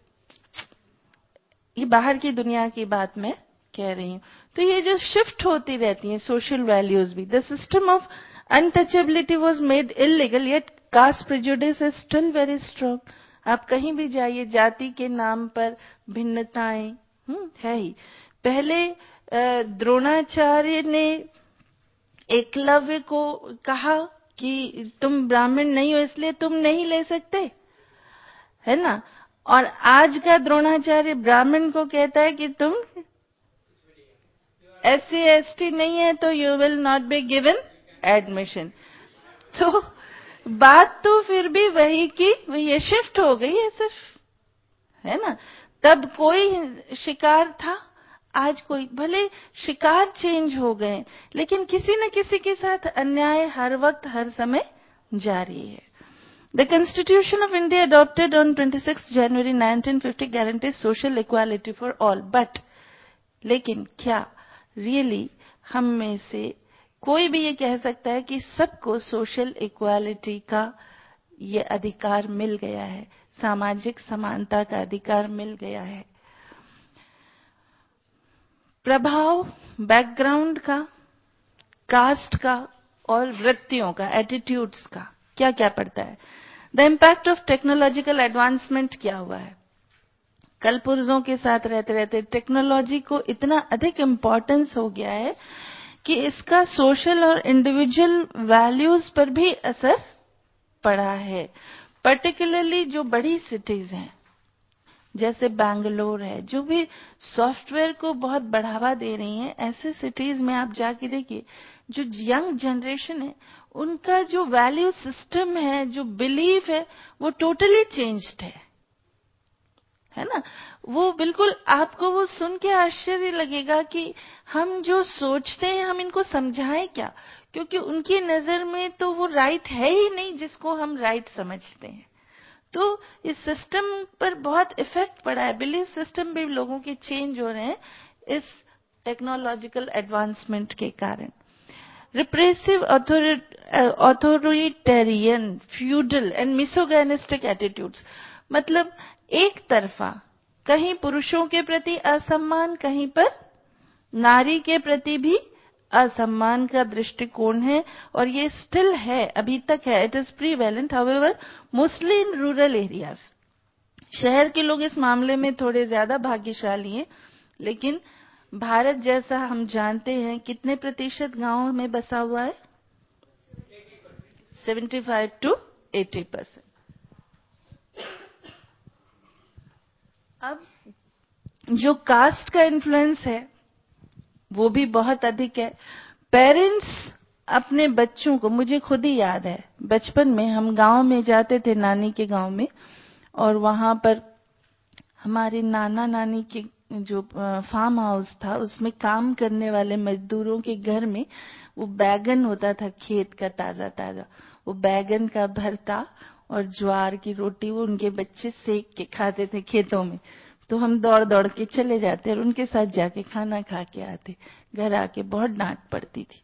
ये बाहर की दुनिया की बात मैं कह रही हूं। तो ये जो शिफ्ट होती रहती है सोशल वैल्यूज भी, the system of untouchability was made illegal, yet caste prejudice is still very strong. आप कहीं भी जाइए, जाति के नाम पर भिन्नताएं है ही। पहले द्रोणाचार्य ने एकलव्य को कहा कि तुम ब्राह्मण नहीं हो इसलिए तुम नहीं ले सकते, है ना। और आज का द्रोणाचार्य ब्राह्मण को कहता है कि तुम SC ST नहीं है तो you will not be given admission. तो बात तो फिर भी वही की वही शिफ्ट हो गई है सिर्फ, है ना। तब कोई शिकार था, आज कोई, भले शिकार चेंज हो गए लेकिन किसी न किसी के साथ अन्याय हर वक्त हर समय जारी है। The Constitution of India adopted on 26 January 1950 guarantees social equality for all, but लेकिन क्या रियली हम में से कोई भी ये कह सकता है कि सबको सोशल इक्वालिटी का ये अधिकार मिल गया है? सामाजिक समानता का अधिकार मिल गया है। प्रभाव बैकग्राउंड का, कास्ट का और वृत्तियों का, एटीट्यूड्स का क्या क्या पड़ता है। The impact of technological advancement क्या हुआ है। कल पुर्जों के साथ रहते रहते टेक्नोलॉजी को इतना अधिक इम्पोर्टेंस हो गया है कि इसका सोशल और इंडिविजुअल वैल्यूज पर भी असर पड़ा है। पर्टिकुलरली जो बड़ी सिटीज हैं जैसे बैंगलोर है, जो भी सॉफ्टवेयर को बहुत बढ़ावा दे रही हैं, ऐसे सिटीज में आप जाके देखिए, जो यंग जनरेशन है उनका जो वैल्यू सिस्टम है, जो बिलीफ है, वो टोटली चेंज्ड है ना। वो बिल्कुल आपको वो सुन के आश्चर्य लगेगा कि हम जो सोचते हैं हम इनको समझाएं क्या, क्योंकि उनकी नजर में तो वो राइट है ही नहीं जिसको हम राइट समझते हैं। तो इस सिस्टम पर बहुत इफेक्ट पड़ा है, बिलीफ सिस्टम भी लोगों के चेंज हो रहे हैं इस टेक्नोलॉजिकल एडवांसमेंट के कारण। Repressive authoritarian, feudal and misogynistic attitudes, मतलब एक तरफा कहीं पुरुषों के प्रति असम्मान, कहीं पर नारी के प्रति भी असम्मान का दृष्टिकोण है, और ये स्टिल है, अभी तक है। It is prevalent however mostly in rural areas. शहर के लोग इस मामले में थोड़े ज्यादा भाग्यशाली हैं, लेकिन भारत जैसा हम जानते हैं कितने प्रतिशत गांवों में बसा हुआ है, 75 to 80%। अब जो कास्ट का इन्फ्लुएंस है वो भी बहुत अधिक है। पेरेंट्स अपने बच्चों को, मुझे खुद ही याद है बचपन में हम गांव में जाते थे, नानी के गांव में, और वहां पर हमारे नाना नानी के जो फार्म हाउस था उसमें काम करने वाले मजदूरों के घर में वो बैगन होता था खेत का ताजा ताजा, वो बैगन का भरता और ज्वार की रोटी वो उनके बच्चे सेक के खाते थे खेतों में। तो हम दौड़ दौड़ के चले जाते और उनके साथ जाके खाना खा के आते। घर आके बहुत डांट पड़ती थी।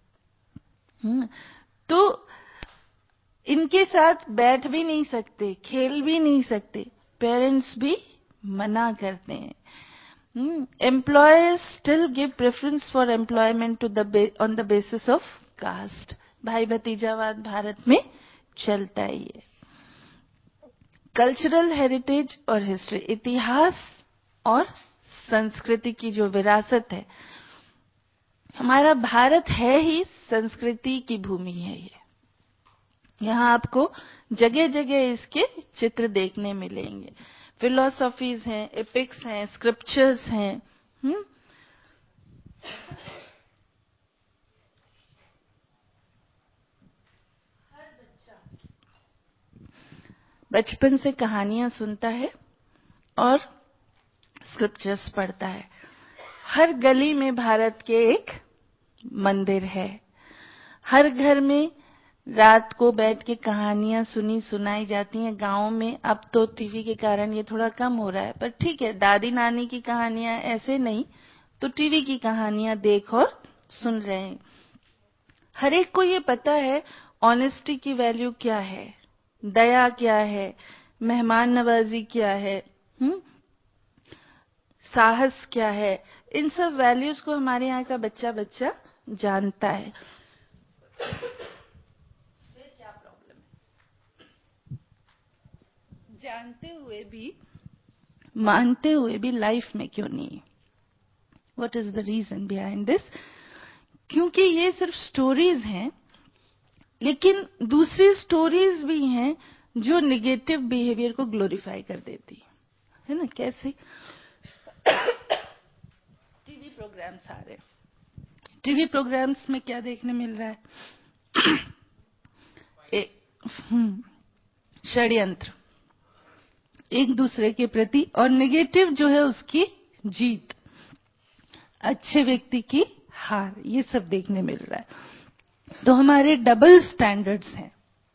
तो इनके साथ बैठ भी नहीं सकते, खेल भी नहीं सकते, पेरेंट्स भी मना करते हैं। Employers still give preference for employment to the on the basis of caste. भाई भतीजावाद भारत में चलता ही है। कल्चरल हेरिटेज और हिस्ट्री, इतिहास और संस्कृति की जो विरासत है, हमारा भारत है ही संस्कृति की भूमि है। ये यहाँ आपको जगह जगह इसके चित्र देखने मिलेंगे। फिलोसॉफीज हैं, एपिक्स हैं, स्क्रिप्चर्स हैं। हर बच्चा बचपन से कहानियां सुनता है और स्क्रिप्चर्स पढ़ता है। हर गली में भारत के एक मंदिर है। हर घर में रात को बैठ के कहानियां सुनाई जाती हैं। गांव में अब तो टीवी के कारण ये थोड़ा कम हो रहा है, पर ठीक है, दादी नानी की कहानियां ऐसे नहीं, तो टीवी की कहानियां देख और सुन रहे हैं। हर एक को ये पता है ऑनेस्टी की वैल्यू क्या है, दया क्या है, मेहमान नवाजी क्या है, साहस क्या है। इन सब वैल्यूज को हमारे यहाँ का बच्चा बच्चा जानता है। क्या प्रॉब्लम है? जानते हुए भी, मानते हुए भी लाइफ में क्यों नहीं? What is the reason behind this? क्योंकि ये सिर्फ स्टोरीज हैं, लेकिन दूसरी स्टोरीज भी हैं जो निगेटिव बिहेवियर को ग्लोरीफाई कर देती है ना। कैसे? टीवी प्रोग्राम्स आ रहे हैं, टीवी प्रोग्राम्स में क्या देखने मिल रहा है? षड्यंत्र एक दूसरे के प्रति, और नेगेटिव जो है उसकी जीत, अच्छे व्यक्ति की हार, ये सब देखने मिल रहा है। तो हमारे डबल स्टैंडर्ड्स हैं।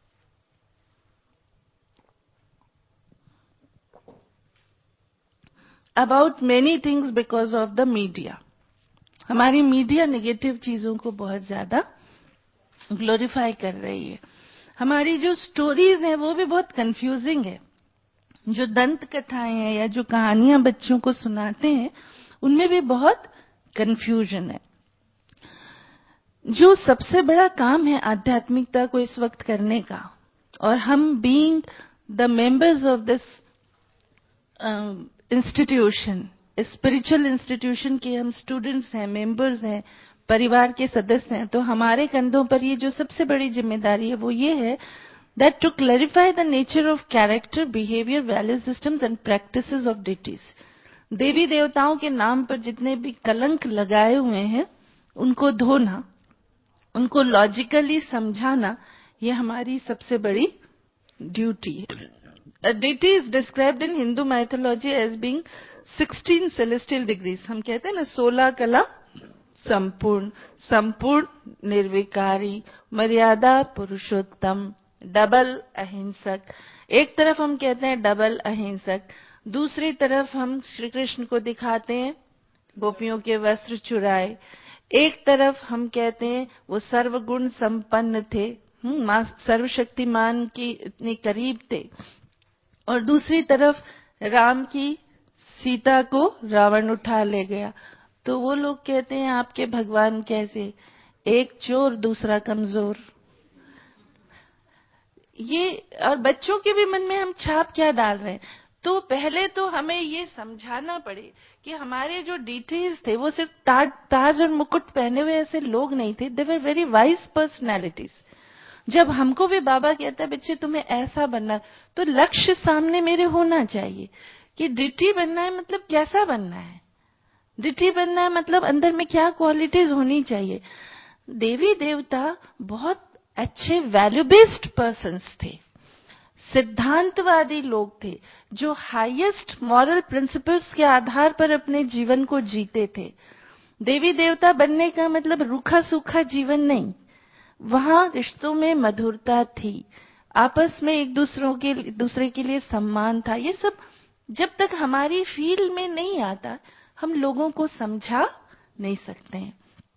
About many things because of the media. हमारी मीडिया नेगेटिव चीजों को बहुत ज्यादा ग्लोरीफाई कर रही है। हमारी जो स्टोरीज हैं वो भी बहुत कंफ्यूजिंग है। जो दंत कथाएं हैं या जो कहानियां बच्चों को सुनाते हैं, उनमें भी बहुत कंफ्यूजन है। जो सबसे बड़ा काम है आध्यात्मिकता को इस वक्त करने का, और हम being the members of this institution, spiritual institution के हम स्टूडेंट्स हैं, मेंबर्स हैं, परिवार के सदस्य हैं, तो हमारे कंधों पर ये जो सबसे बड़ी जिम्मेदारी है वो ये है that to clarify the nature of character, behavior, value systems and practices of deities. देवी देवताओं के नाम पर जितने भी कलंक लगाए हुए हैं उनको धोना, उनको लॉजिकली समझाना, ये हमारी सबसे बड़ी ड्यूटी है। A deity is described in Hindu mythology as being 16 celestial degrees. हम कहते हैं ना 16 कला संपूर्ण, संपूर्ण निर्विकारी, मर्यादा पुरुषोत्तम, डबल अहिंसक। एक तरफ हम कहते हैं डबल अहिंसक, दूसरी तरफ हम श्री कृष्ण को दिखाते हैं गोपियों के वस्त्र चुराए। एक तरफ हम कहते हैं वो सर्वगुण संपन्न थे, सर्वशक्तिमान की इतने करीब थे, और दूसरी तरफ राम की सीता को रावण उठा ले गया। तो वो लोग कहते हैं आपके भगवान कैसे, एक चोर दूसरा कमजोर। ये और बच्चों के भी मन में हम छाप क्या डाल रहे हैं। तो पहले तो हमें ये समझाना पड़े कि हमारे जो डीटीज थे वो सिर्फ ताज और मुकुट पहने हुए ऐसे लोग नहीं थे, they were very wise personalities. जब हमको भी बाबा कहता है बच्चे तुम्हें ऐसा बनना, तो लक्ष्य सामने मेरे होना चाहिए कि डिटी बनना है मतलब कैसा बनना है, डिटी बनना है मतलब अंदर में क्या क्वालिटीज होनी चाहिए। देवी देवता बहुत अच्छे वैल्यू बेस्ड पर्सन्स थे, सिद्धांतवादी लोग थे, जो हाईएस्ट मॉरल प्रिंसिपल्स के आधार पर अपने जीवन को जीते थे। देवी देवता बनने का मतलब रूखा सूखा जीवन नहीं, वहां रिश्तों में मधुरता थी, आपस में एक दूसरे के लिए सम्मान था। ये सब जब तक हमारी फील्ड में नहीं आता हम लोगों को समझा नहीं सकते हैं।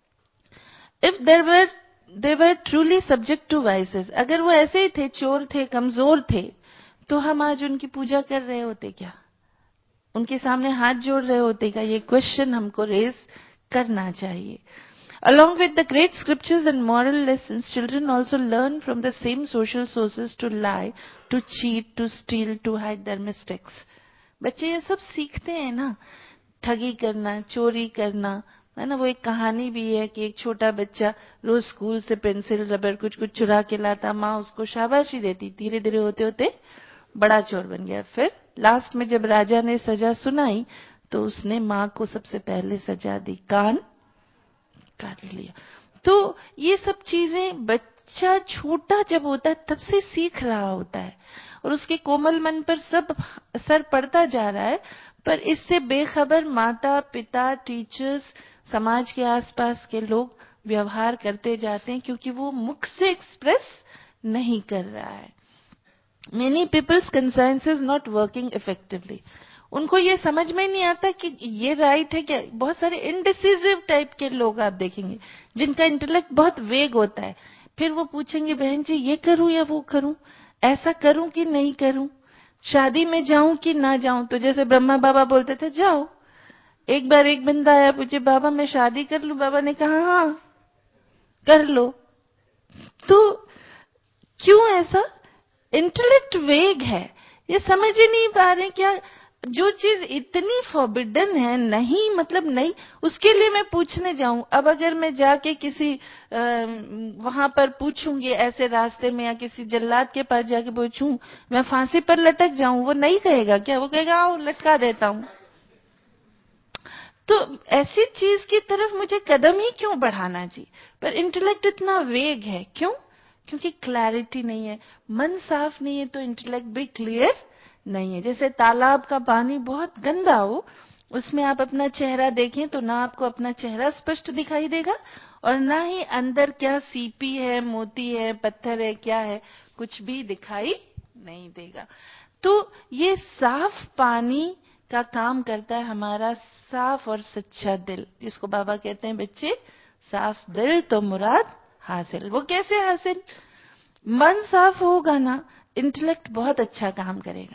If they were truly subject to vices, अगर वो ऐसे ही थे, चोर थे, कमजोर थे, तो हम आज उनकी पूजा कर रहे होते क्या, उनके सामने हाथ जोड़ रहे होते क्या? ये क्वेश्चन हमको रेज करना चाहिए। Along with the great scriptures and moral lessons, children also learn from the same social sources to lie, to cheat, to steal, to hide their mistakes. बच्चे ये सब सीखते हैं ना, ठगी करना, चोरी करना, है ना। वो एक कहानी भी है कि एक छोटा बच्चा रोज स्कूल से पेंसिल रबर कुछ कुछ चुरा के लाता, माँ उसको शाबाशी देती, धीरे धीरे होते होते बड़ा चोर बन गया। फिर लास्ट में जब राजा ने सजा सुनाई तो उसने माँ को सबसे पहले सजा दी, कान काट लिया। तो ये सब चीजें बच्चा छोटा जब होता है तब से सीख रहा होता है, और उसके कोमल मन पर सब असर पड़ता जा रहा है। पर इससे बेखबर माता पिता, टीचर्स, समाज के आसपास के लोग व्यवहार करते जाते हैं, क्योंकि वो मुख से एक्सप्रेस नहीं कर रहा है। Many people's conscience is not working effectively. उनको ये समझ में नहीं आता कि ये राइट है क्या। बहुत सारे इनडिसिसिव टाइप के लोग आप देखेंगे जिनका इंटेलेक्ट बहुत वेग होता है। फिर वो पूछेंगे बहन जी ये करूं या वो करूं, ऐसा करूं कि नहीं करूं, शादी में जाऊं कि ना जाऊं। तो जैसे ब्रह्मा बाबा बोलते थे जाओ। एक बार एक बंदा आया, पूछे बाबा मैं शादी कर लूं? बाबा ने कहा हाँ कर लो। तो क्यों ऐसा? इंटेलेक्ट वेग है, ये समझ ही नहीं पा रहे क्या जो चीज इतनी फॉरबिडन है, नहीं मतलब नहीं, उसके लिए मैं पूछने जाऊं। अब अगर मैं जाके किसी वहां पर पूछूंगी ऐसे रास्ते में, या किसी जल्लाद के पास जाके पूछूं मैं फांसी पर लटक जाऊं, वो नहीं कहेगा क्या? वो कहेगा आओ लटका देता हूं। तो ऐसी चीज की तरफ मुझे कदम ही क्यों बढ़ाना जी। पर इंटेलेक्ट इतना वेग है, क्यों? क्योंकि क्लैरिटी नहीं है, मन साफ नहीं है, तो इंटेलेक्ट भी क्लियर नहीं है। जैसे तालाब का पानी बहुत गंदा हो, उसमें आप अपना चेहरा देखें तो ना आपको अपना चेहरा स्पष्ट दिखाई देगा, और ना ही अंदर क्या सीपी है, मोती है, पत्थर है, क्या है, कुछ भी दिखाई नहीं देगा। तो ये साफ पानी का काम करता है हमारा साफ और सच्चा दिल, जिसको बाबा कहते हैं बच्चे साफ दिल तो मुराद हासिल। वो कैसे हासिल? मन साफ होगा ना, इंटेलेक्ट बहुत अच्छा काम करेगा।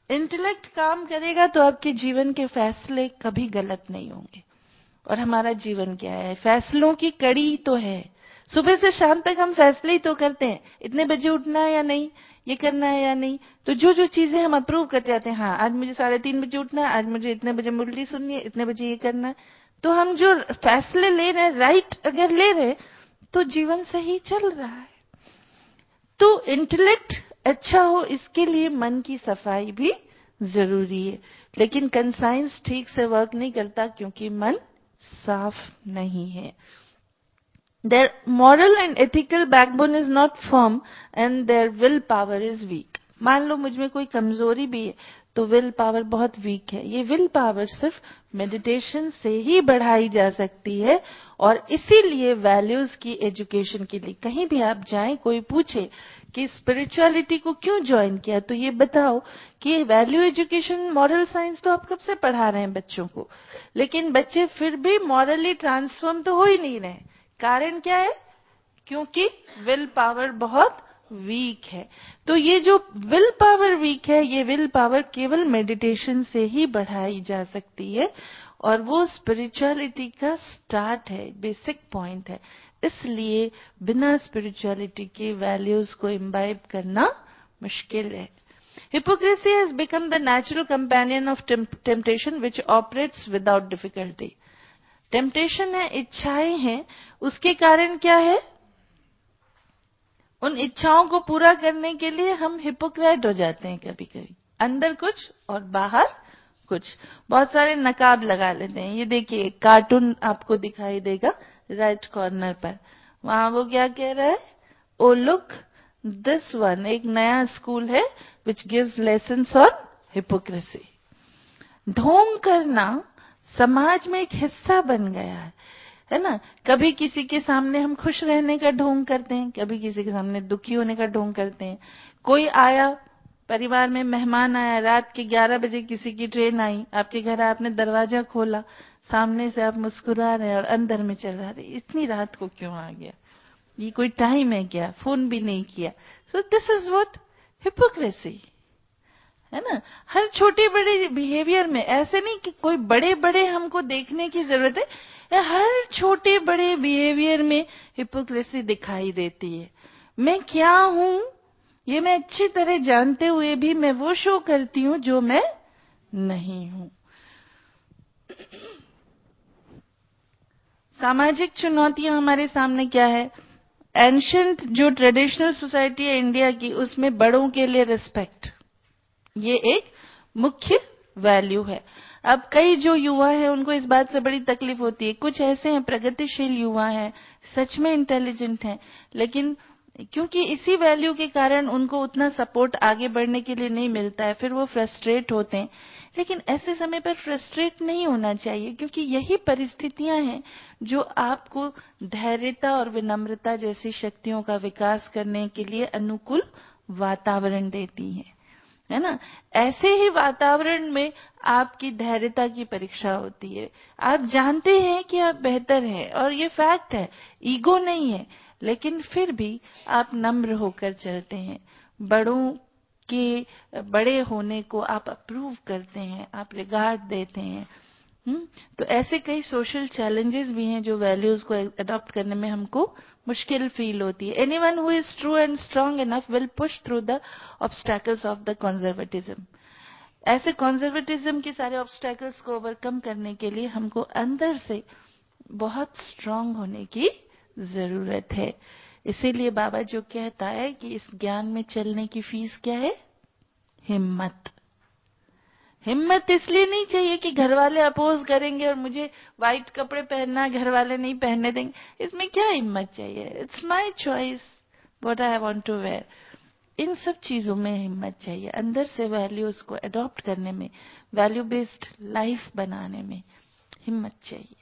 इंटेलेक्ट काम करेगा तो आपके जीवन के फैसले कभी गलत नहीं होंगे। और हमारा जीवन क्या है? फैसलों की कड़ी तो है। सुबह से शाम तक हम फैसले ही तो करते हैं, इतने बजे उठना है या नहीं, ये करना है या नहीं। तो जो जो चीजें हम अप्रूव करते जाते हैं, हाँ आज मुझे 3:30 बजे उठना है, आज मुझे इतने बजे मुरली सुननी है, इतने बजे ये करना है। तो हम जो फैसले ले रहे हैं, राइट अगर ले रहे हैं, तो जीवन सही चल रहा है। तो इंटेलेक्ट अच्छा हो, इसके लिए मन की सफाई भी जरूरी है। लेकिन कंसाइंस ठीक से वर्क नहीं करता क्योंकि मन साफ नहीं है। Their moral and ethical backbone is not firm and their will power is weak. मान लो मुझ में कोई कमजोरी भी है तो विल पावर बहुत वीक है। ये विल पावर सिर्फ मेडिटेशन से ही बढ़ाई जा सकती है। और इसीलिए वैल्यूज की एजुकेशन के लिए कहीं भी आप जाएं, कोई पूछे कि स्पिरिचुअलिटी को क्यों ज्वाइन किया, तो ये बताओ कि वैल्यू एजुकेशन, मॉरल साइंस तो आप कब से पढ़ा रहे हैं बच्चों को, लेकिन बच्चे फिर भी मॉरली ट्रांसफॉर्म तो हो ही नहीं रहे। कारण क्या है? क्योंकि विल पावर बहुत वीक है। तो ये जो विल पावर वीक है, ये विल पावर केवल मेडिटेशन से ही बढ़ाई जा सकती है। और वो स्पिरिचुअलिटी का स्टार्ट है, बेसिक पॉइंट है। इसलिए बिना स्पिरिचुअलिटी के वैल्यूज को इम्बाइब करना मुश्किल है। Hypocrisy has become the natural companion of temptation which operates without difficulty. Temptation है, इच्छाएं हैं, उसके कारण क्या है? उन इच्छाओं को पूरा करने के लिए हम हिपोक्रेट हो जाते हैं कभी कभी, अंदर कुछ और बाहर कुछ। बहुत सारे नकाब लगा लेते हैं। ये देखिए कार्टून आपको दिखाई देगा राइट कॉर्नर पर, वहां वो क्या कह रहा है? ओ लुक दिस वन, एक नया स्कूल है which gives lessons on hypocrisy. ढोंग करना समाज में एक हिस्सा बन गया है ना। कभी किसी के सामने हम खुश रहने का ढोंग करते हैं, कभी किसी के सामने दुखी होने का ढोंग करते हैं। कोई आया, परिवार में मेहमान आया, रात के 11 बजे किसी की ट्रेन आई, आपके घर आपने दरवाजा खोला, सामने से आप मुस्कुरा रहे हैं और अंदर में चल रहा है इतनी रात को क्यों आ गया, ये कोई टाइम है क्या, फोन भी नहीं किया। So this is what hypocrisy है ना। हर छोटे बड़े बिहेवियर में, ऐसे नहीं कि कोई बड़े बड़े हमको देखने की जरूरत है, हर छोटे बड़े बिहेवियर में हिपोक्रेसी दिखाई देती है। मैं क्या हूं ये मैं अच्छी तरह जानते हुए भी मैं वो शो करती हूं जो मैं नहीं हूं। सामाजिक चुनौतियां हमारे सामने क्या है? एंशिएंट जो ट्रेडिशनल सोसाइटी है इंडिया की, उसमें बड़ों के लिए रिस्पेक्ट, ये एक मुख्य वैल्यू है। अब कई जो युवा हैं उनको इस बात से बड़ी तकलीफ होती है। कुछ ऐसे हैं प्रगतिशील युवा हैं, सच में इंटेलिजेंट हैं, लेकिन क्योंकि इसी वैल्यू के कारण उनको उतना सपोर्ट आगे बढ़ने के लिए नहीं मिलता है, फिर वो फ्रस्ट्रेट होते हैं। लेकिन ऐसे समय पर फ्रस्ट्रेट नहीं होना चाहिए, क्योंकि यही परिस्थितियां हैं जो आपको धैर्यता और विनम्रता जैसी शक्तियों का विकास करने के लिए अनुकूल वातावरण देती हैं, है ना। ऐसे ही वातावरण में आपकी धैर्यता की परीक्षा होती है। आप जानते हैं कि आप बेहतर हैं और ये फैक्ट है, ईगो नहीं है, लेकिन फिर भी आप नम्र होकर चलते हैं। बड़ों के बड़े होने को आप अप्रूव करते हैं, आप रिगार्ड देते हैं। तो ऐसे कई सोशल चैलेंजेस भी हैं जो वैल्यूज को अडॉप्ट करने में हमको मुश्किल फील होती है। Anyone who is true and strong enough will push through the obstacles of the conservatism. ऐसे कंजर्वेटिज्म के सारे ऑब्स्टैकल्स को ओवरकम करने के लिए हमको अंदर से बहुत स्ट्रांग होने की जरूरत है। इसीलिए बाबा जो कहता है कि इस ज्ञान में चलने की फीस क्या है? हिम्मत। हिम्मत इसलिए नहीं चाहिए कि घर वाले अपोज करेंगे और मुझे व्हाइट कपड़े पहनना घर वाले नहीं पहनने देंगे, इसमें क्या हिम्मत चाहिए? It's my choice what I want to wear. इन सब चीजों में हिम्मत चाहिए, अंदर से वैल्यूज को अडॉप्ट करने में, वैल्यू बेस्ड लाइफ बनाने में हिम्मत चाहिए।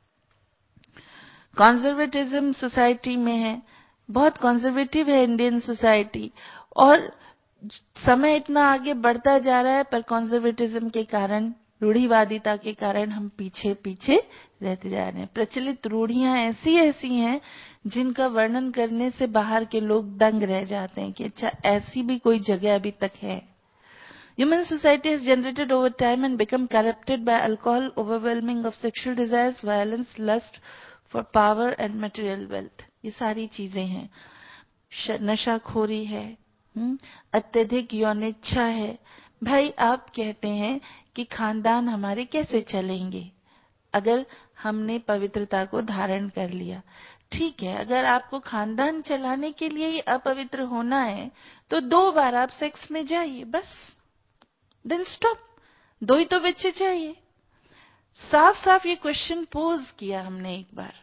कंजर्वेटिज्म सोसाइटी में है, बहुत कंजर्वेटिव है इंडियन सोसाइटी, और समय इतना आगे बढ़ता जा रहा है, पर कंजर्वेटिज्म के कारण, रूढ़िवादिता के कारण हम पीछे पीछे रहते जा रहे हैं। प्रचलित रूढ़ियां ऐसी ऐसी हैं जिनका वर्णन करने से बाहर के लोग दंग रह जाते हैं कि अच्छा ऐसी भी कोई जगह अभी तक है। Human society has generated over time and become corrupted by alcohol, overwhelming of sexual desires, violence, lust for power and material wealth. ये सारी चीजें हैं. नशाखोरी है, अत्यधिक यौनिच्छा है. भाई आप कहते हैं कि खानदान हमारे कैसे चलेंगे अगर हमने पवित्रता को धारण कर लिया. ठीक है, अगर आपको खानदान चलाने के लिए ही अपवित्र होना है तो 2 बार आप सेक्स में जाइए, बस. Then stop. 2 ही तो बच्चे चाहिए. साफ साफ ये क्वेश्चन पोज किया हमने एक बार.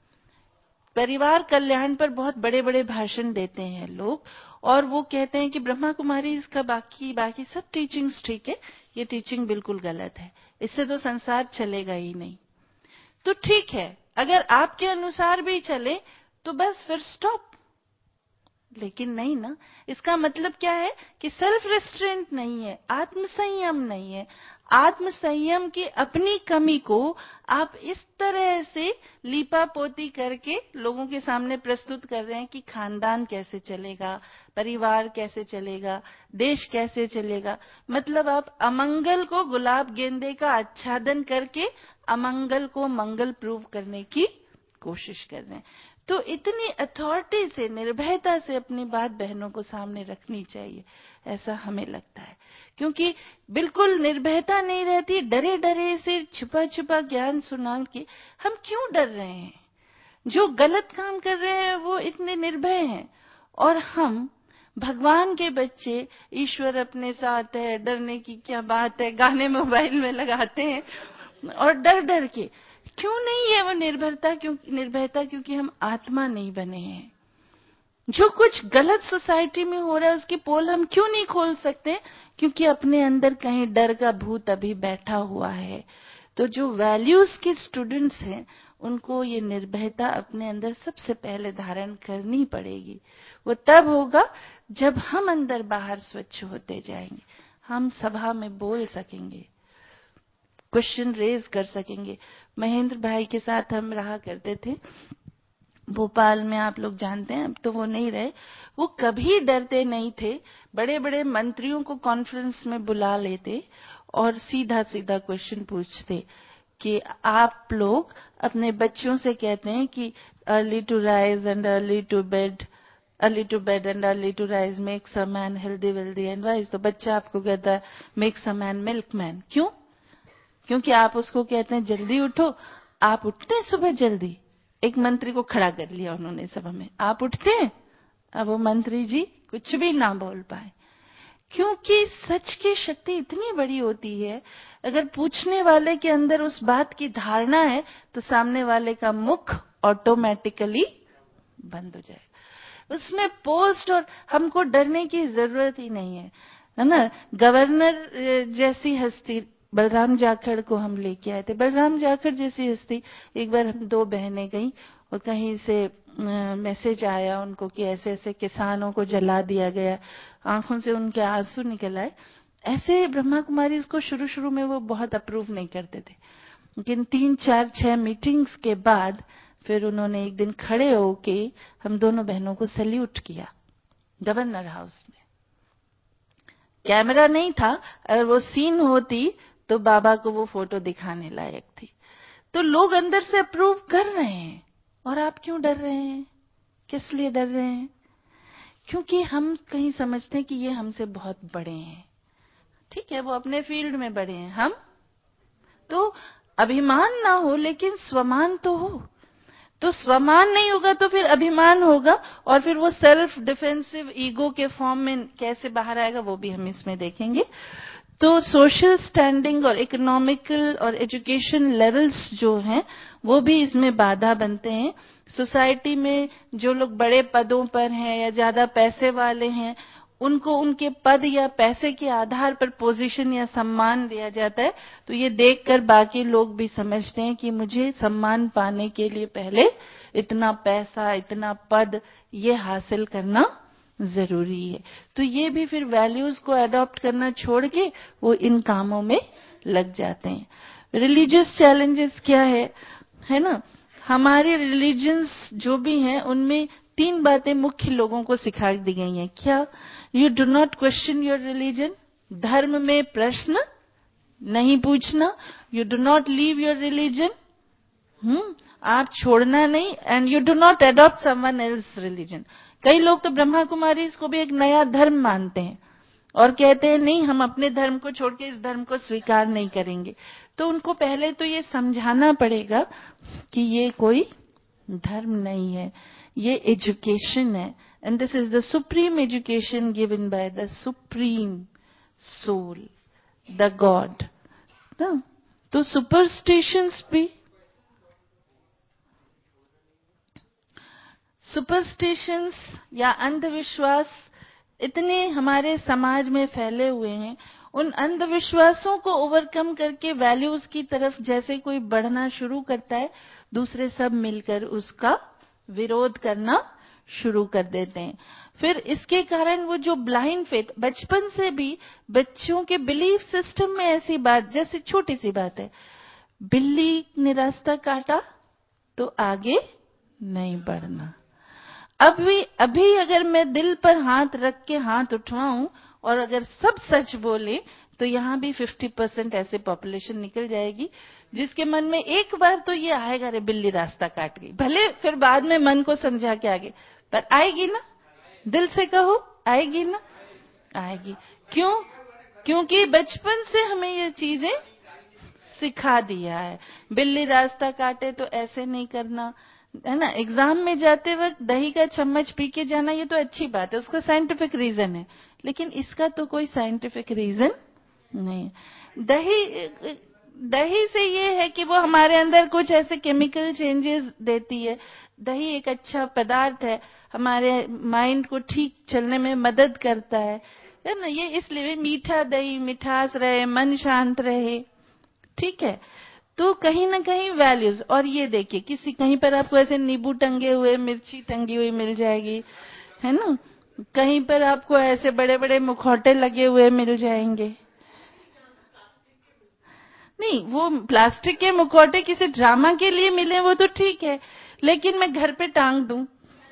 परिवार कल्याण पर बहुत बड़े बड़े भाषण देते हैं लोग और वो कहते हैं कि ब्रह्मा कुमारी इसका बाकी सब टीचिंग्स ठीक है, ये टीचिंग बिल्कुल गलत है, इससे तो संसार चलेगा ही नहीं. तो ठीक है, अगर आपके अनुसार भी चले तो बस फिर स्टॉप. लेकिन नहीं ना. इसका मतलब क्या है कि सेल्फ रेस्ट्रेंट नहीं है, आत्मसंयम नहीं है. आत्मसंयम की अपनी कमी को आप इस तरह से लीपापोती करके लोगों के सामने प्रस्तुत कर रहे हैं कि खानदान कैसे चलेगा, परिवार कैसे चलेगा, देश कैसे चलेगा. मतलब आप अमंगल को गुलाब गेंदे का आच्छादन करके अमंगल को मंगल प्रूव करने की कोशिश कर रहे हैं. तो इतनी अथॉरिटी से, निर्भयता से अपनी बात बहनों को सामने रखनी चाहिए, ऐसा हमें लगता है. क्योंकि बिल्कुल निर्भयता नहीं रहती, डरे डरे से छुपा छुपा ज्ञान सुना के हम क्यों डर रहे हैं. जो गलत काम कर रहे हैं वो इतने निर्भय हैं और हम भगवान के बच्चे, ईश्वर अपने साथ है, डरने की क्या बात है, गाने मोबाइल में लगाते हैं और डर डर के. क्यों नहीं है वो निर्भयता? क्योंकि हम आत्मा नहीं बने हैं. जो कुछ गलत सोसाइटी में हो रहा है उसकी पोल हम क्यों नहीं खोल सकते? क्योंकि अपने अंदर कहीं डर का भूत अभी बैठा हुआ है. तो जो वैल्यूज के स्टूडेंट्स हैं उनको ये निर्भयता अपने अंदर सबसे पहले धारण करनी पड़ेगी. वो तब होगा जब हम अंदर बाहर स्वच्छ होते जाएंगे, हम सभा में बोल सकेंगे, क्वेश्चन रेज कर सकेंगे. महेंद्र भाई के साथ हम रहा करते थे भोपाल में, आप लोग जानते हैं, अब तो वो नहीं रहे. वो कभी डरते नहीं थे. बड़े बड़े मंत्रियों को कॉन्फ्रेंस में बुला लेते और सीधा सीधा क्वेश्चन पूछते कि आप लोग अपने बच्चों से कहते हैं कि early to rise and early to bed and early to rise makes a man healthy wealthy and wise. तो बच्चा आपको कहता है मेक्स अ मैन मिल्कमैन. क्यों? क्योंकि आप उसको कहते हैं जल्दी उठो. आप उठते हैं सुबह जल्दी? एक मंत्री को खड़ा कर लिया उन्होंने सभा में, आप उठते हैं? अब वो मंत्री जी कुछ भी ना बोल पाए. क्योंकि सच की शक्ति इतनी बड़ी होती है, अगर पूछने वाले के अंदर उस बात की धारणा है तो सामने वाले का मुख ऑटोमेटिकली बंद हो जाएगा. उसमें पोस्ट और हमको डरने की जरूरत ही नहीं है ना. गवर्नर जैसी हस्ती बलराम जाखड़ को हम लेके आए थे. बलराम जाखड़ जैसी हस्ती, एक बार हम 2 बहनें गई और कहीं से मैसेज आया उनको कि ऐसे ऐसे किसानों को जला दिया गया. आंखों से उनके आंसू निकल आए. ऐसे ब्रह्मा कुमारी इसको शुरू में वो बहुत अप्रूव नहीं करते थे, लेकिन 3, 4, 6 मीटिंग्स के बाद फिर उन्होंने एक दिन खड़े होके हम दोनों बहनों को सैल्यूट किया गवर्नर हाउस में. कैमरा नहीं था, अगर वो सीन होती तो बाबा को वो फोटो दिखाने लायक थी. तो लोग अंदर से अप्रूव कर रहे हैं. और आप क्यों डर रहे हैं? किस लिए डर रहे हैं? क्योंकि हम कहीं समझते हैं कि ये हमसे बहुत बड़े हैं. ठीक है, वो अपने फील्ड में बड़े हैं, हम तो अभिमान ना हो लेकिन स्वमान तो हो. तो स्वमान नहीं होगा तो फिर अभिमान होगा और फिर वो सेल्फ डिफेंसिव ईगो के फॉर्म में कैसे बाहर आएगा वो भी हम इसमें देखेंगे. तो सोशल स्टैंडिंग और इकोनॉमिकल और एजुकेशन लेवल्स जो हैं वो भी इसमें बाधा बनते हैं. सोसाइटी में जो लोग बड़े पदों पर हैं या ज्यादा पैसे वाले हैं उनको उनके पद या पैसे के आधार पर पोजीशन या सम्मान दिया जाता है. तो ये देखकर बाकी लोग भी समझते हैं कि मुझे सम्मान पाने के लिए पहले इतना पैसा, इतना पद ये हासिल करना जरूरी है. तो ये भी फिर वैल्यूज को अडॉप्ट करना छोड़ के वो इन कामों में लग जाते हैं. रिलीजियस चैलेंजेस क्या है ना. हमारे रिलीजन्स जो भी हैं उनमें 3 बातें मुख्य लोगों को सिखा दी गई हैं. क्या? You do not question your religion, धर्म में प्रश्न नहीं पूछना, you do not leave your religion, आप छोड़ना नहीं, and you do not adopt someone else religion. कई लोग तो ब्रह्मा कुमारी इसको भी एक नया धर्म मानते हैं और कहते हैं नहीं, हम अपने धर्म को छोड़ के इस धर्म को स्वीकार नहीं करेंगे। तो उनको पहले तो ये समझाना पड़ेगा कि ये कोई धर्म नहीं है, ये एजुकेशन है, and this is the supreme education given by the supreme soul, the god. तो सुपरस्टिशंस भी, सुपरस्टिशंस या अंधविश्वास इतने हमारे समाज में फैले हुए हैं, उन अंधविश्वासों को ओवरकम करके वैल्यूज की तरफ जैसे कोई बढ़ना शुरू करता है, दूसरे सब मिलकर उसका विरोध करना शुरू कर देते हैं। फिर इसके कारण वो जो ब्लाइंड फेथ, बचपन से भी बच्चों के बिलीफ सिस्टम में ऐसी बात, जैसे छोटी सी बात है, बिल्ली ने रास्ता काटा तो आगे नहीं बढ़ना। अभी अगर मैं दिल पर हाथ रख के हाथ उठवाऊं और अगर सब सच बोले तो यहां भी 50% ऐसे पॉपुलेशन निकल जाएगी जिसके मन में एक बार तो ये आएगा, रे बिल्ली रास्ता काट गई, भले फिर बाद में मन को समझा के आगे, पर आएगी ना, दिल से कहो आएगी ना, आएगी। क्यों? क्योंकि बचपन से हमें ये चीजें सिखा दिया है। बिल्ली रास्ता काटे तो ऐसे नहीं करना, है ना। एग्जाम में जाते वक्त दही का चम्मच पी के जाना, ये तो अच्छी बात है, उसका साइंटिफिक रीजन है, लेकिन इसका तो कोई साइंटिफिक रीजन नहीं। दही से ये है कि वो हमारे अंदर कुछ ऐसे केमिकल चेंजेस देती है। दही एक अच्छा पदार्थ है, हमारे माइंड को ठीक चलने में मदद करता है ना। ये इसलिए मीठा दही, मिठास रहे, मन शांत रहे, ठीक है। तो कहीं ना कहीं वैल्यूज, और ये देखिए किसी कहीं पर आपको ऐसे नींबू टंगे हुए, मिर्ची टंगी हुई मिल जाएगी, है ना। कहीं पर आपको ऐसे बड़े बड़े मुखौटे लगे हुए मिल जाएंगे। नहीं, वो प्लास्टिक के मुखौटे किसी ड्रामा के लिए मिले वो तो ठीक है, लेकिन मैं घर पे टांग दूं,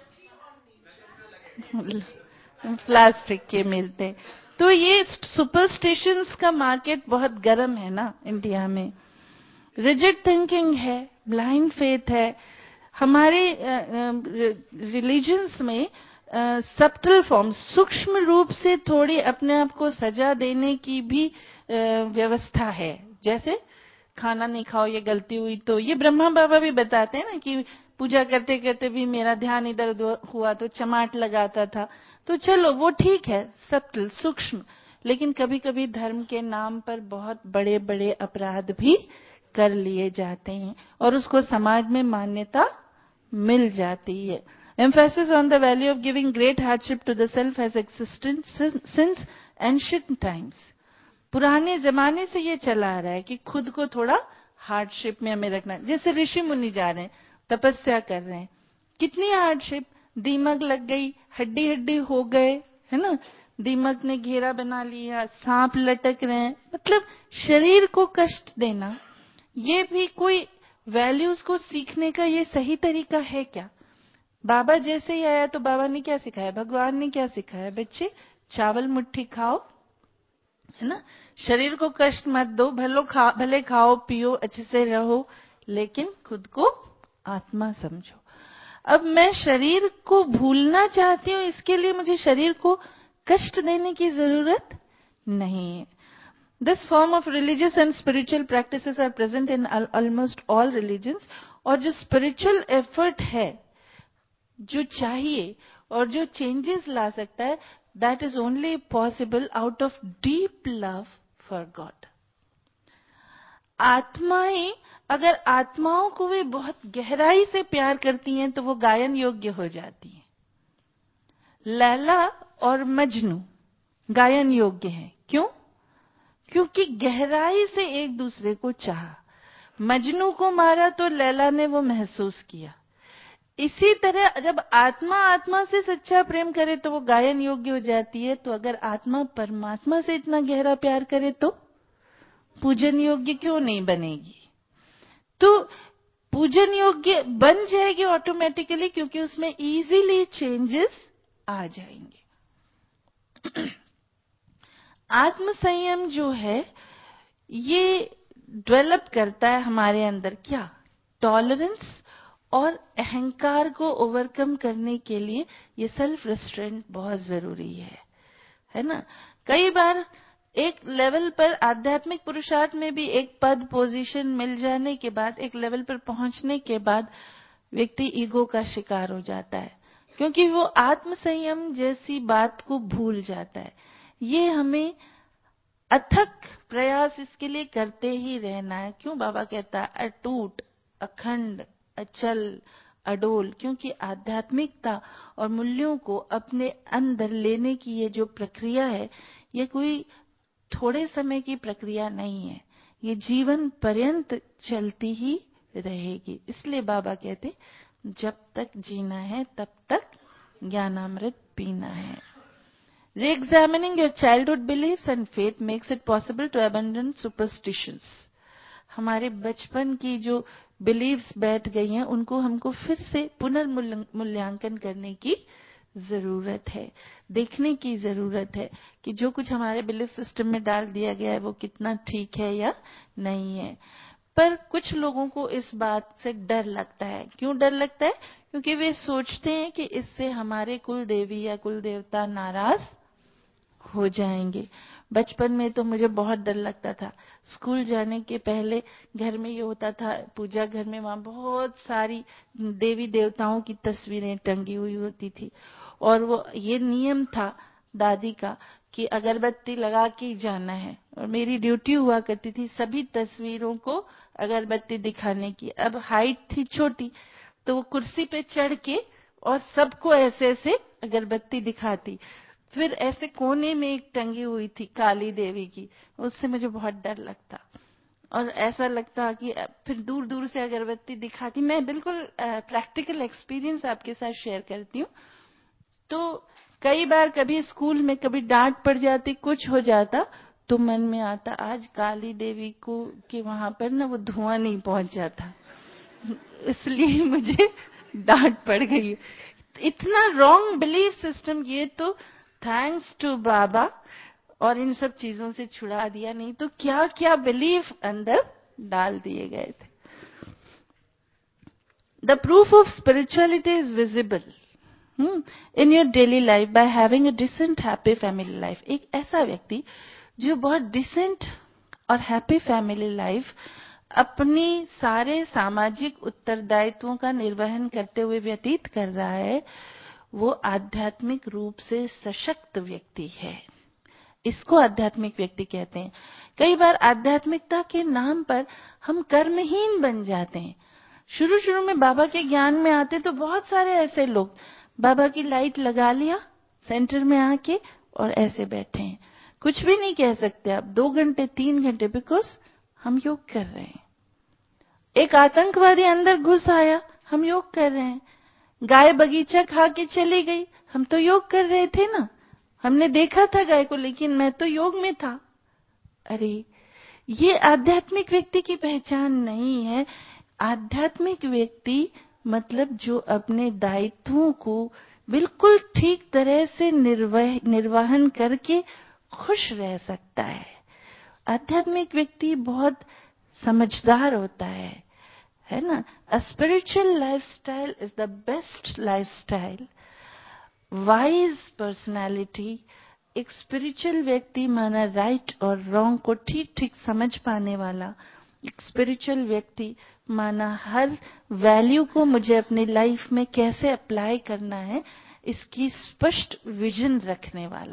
प्लास्टिक के मिलते। तो ये सुपरस्टिशंस का मार्केट बहुत गर्म है ना इंडिया में। रिजिड थिंकिंग है, ब्लाइंड फेथ है। हमारे रिलीजन्स में सब्टल फॉर्म, सूक्ष्म रूप से थोड़ी अपने आप को सजा देने की भी व्यवस्था है। जैसे खाना नहीं खाओ, ये गलती हुई तो, ये ब्रह्मा बाबा भी बताते हैं ना कि पूजा करते करते भी मेरा ध्यान इधर उधर हुआ तो चमाट लगाता था। तो चलो वो ठीक है, सब्टल, सूक्ष्म, लेकिन कभी कभी धर्म के नाम पर बहुत बड़े बड़े अपराध भी कर लिए जाते हैं और उसको समाज में मान्यता मिल जाती है। Emphasis on the value of giving great hardship to the self has existed since ancient times. पुराने जमाने से ये चला आ रहा है कि खुद को थोड़ा हार्डशिप में हमें रखना। जैसे ऋषि मुनि जा रहे हैं, तपस्या कर रहे हैं, कितनी हार्डशिप, दीमक लग गई, हड्डी हड्डी हो गए, है ना, दीमक ने घेरा बना लिया, सांप लटक रहे हैं, मतलब शरीर को कष्ट देना। ये भी कोई वैल्यूज को सीखने का ये सही तरीका है क्या? बाबा जैसे ही आया तो बाबा ने क्या सिखाया, भगवान ने क्या सिखाया, बच्चे चावल मुट्ठी खाओ, है ना, शरीर को कष्ट मत दो, भले खाओ पियो, अच्छे से रहो, लेकिन खुद को आत्मा समझो। अब मैं शरीर को भूलना चाहती हूँ, इसके लिए मुझे शरीर को कष्ट देने की जरूरत नहीं है। This form of religious and spiritual practices are present in almost all religions. और जो spiritual effort है, जो चाहिए और जो changes ला सकता है, that is only possible out of deep love for God. आत्माएं अगर आत्माओं को भी बहुत गहराई से प्यार करती हैं तो वो गायन योग्य हो जाती हैं। लैला और मजनू गायन योग्य हैं। क्यों? क्योंकि गहराई से एक दूसरे को चाहा। मजनू को मारा तो लैला ने वो महसूस किया। इसी तरह जब आत्मा आत्मा से सच्चा प्रेम करे तो वो गायन योग्य हो जाती है। तो अगर आत्मा परमात्मा से इतना गहरा प्यार करे तो पूजन योग्य क्यों नहीं बनेगी? तो पूजन योग्य बन जाएगी ऑटोमेटिकली, क्योंकि उसमें इजीली चेंजेस आ जाएंगे। आत्म संयम जो है ये डेवलप करता है हमारे अंदर क्या, टॉलरेंस और अहंकार को ओवरकम करने के लिए ये सेल्फ रेस्ट्रेंट बहुत जरूरी है ना। कई बार एक लेवल पर आध्यात्मिक पुरुषार्थ में भी एक पद पोजीशन मिल जाने के बाद, एक लेवल पर पहुंचने के बाद व्यक्ति ईगो का शिकार हो जाता है, क्योंकि वो आत्म संयम जैसी बात को भूल जाता है। ये हमें अथक प्रयास इसके लिए करते ही रहना है। क्यों बाबा कहता है अटूट, अखंड, अचल, अडोल, क्योंकि आध्यात्मिकता और मूल्यों को अपने अंदर लेने की ये जो प्रक्रिया है, ये कोई थोड़े समय की प्रक्रिया नहीं है, ये जीवन पर्यंत चलती ही रहेगी। इसलिए बाबा कहते जब तक जीना है तब तक ज्ञानामृत पीना है। Re-examining your childhood beliefs and faith makes it possible to abandon superstitions. हमारे बचपन की जो बिलीव्स बैठ गई हैं उनको हमको फिर से पुनर्मूल्यांकन करने की जरूरत है, देखने की जरूरत है कि जो कुछ हमारे बिलीफ सिस्टम में डाल दिया गया है वो कितना ठीक है या नहीं है। पर कुछ लोगों को इस बात से डर लगता है। क्यों डर लगता है? क्योंकि वे सोचते हैं कि इससे हमारे कुल देवी या कुल देवता नाराज हो जाएंगे। बचपन में तो मुझे बहुत डर लगता था। स्कूल जाने के पहले घर में ये होता था, पूजा घर में वहां बहुत सारी देवी देवताओं की तस्वीरें टंगी हुई होती थी, और वो ये नियम था दादी का कि अगरबत्ती लगा के ही जाना है, और मेरी ड्यूटी हुआ करती थी सभी तस्वीरों को अगरबत्ती दिखाने की। अब हाइट थी छोटी, तो वो कुर्सी पे चढ़ के और सबको ऐसे ऐसे अगरबत्ती दिखाती। फिर ऐसे कोने में एक टंगी हुई थी काली देवी की, उससे मुझे बहुत डर लगता, और ऐसा लगता कि फिर दूर दूर से अगरबत्ती दिखाती। मैं बिल्कुल प्रैक्टिकल एक्सपीरियंस आपके साथ शेयर करती हूँ। तो कई बार कभी स्कूल में कभी डांट पड़ जाती, कुछ हो जाता, तो मन में आता आज काली देवी को कि वहां पर ना वो धुआं नहीं पहुंच जाता, इसलिए मुझे डांट पड़ गई। इतना रॉन्ग बिलीफ सिस्टम, ये तो थैंक्स टू बाबा और इन सब चीजों से छुड़ा दिया, नहीं तो क्या क्या बिलीफ अंदर डाल दिए गए थे। The proof of spirituality is visible in your daily life by having a decent happy family life. एक ऐसा व्यक्ति जो बहुत डिसेंट और हैप्पी फैमिली लाइफ अपनी सारे सामाजिक उत्तरदायित्वों का निर्वहन करते हुए व्यतीत कर रहा है, वो आध्यात्मिक रूप से सशक्त व्यक्ति है। इसको आध्यात्मिक व्यक्ति कहते हैं। कई बार आध्यात्मिकता के नाम पर हम कर्महीन बन जाते हैं। शुरू शुरू में बाबा के ज्ञान में आते तो बहुत सारे ऐसे लोग बाबा की लाइट लगा लिया सेंटर में आके और ऐसे बैठे हैं, कुछ भी नहीं कह सकते आप 2 घंटे 3 घंटे, बिकॉज हम योग कर रहे हैं। एक आतंकवादी अंदर घुस आया, हम योग कर रहे हैं। गाय बगीचा खा के चली गई, हम तो योग कर रहे थे ना, हमने देखा था गाय को, लेकिन मैं तो योग में था। अरे ये आध्यात्मिक व्यक्ति की पहचान नहीं है। आध्यात्मिक व्यक्ति मतलब जो अपने दायित्वों को बिल्कुल ठीक तरह से निर्वहन करके खुश रह सकता है। आध्यात्मिक व्यक्ति बहुत समझदार होता है ना। A spiritual lifestyle is the best lifestyle. Wise personality, एक स्पिरिचुअल व्यक्ति माना राइट और रॉन्ग को ठीक ठीक समझ पाने वाला, एक स्पिरिचुअल व्यक्ति माना हर वैल्यू को मुझे अपनी लाइफ में कैसे अप्लाई करना है इसकी स्पष्ट विजन रखने वाला।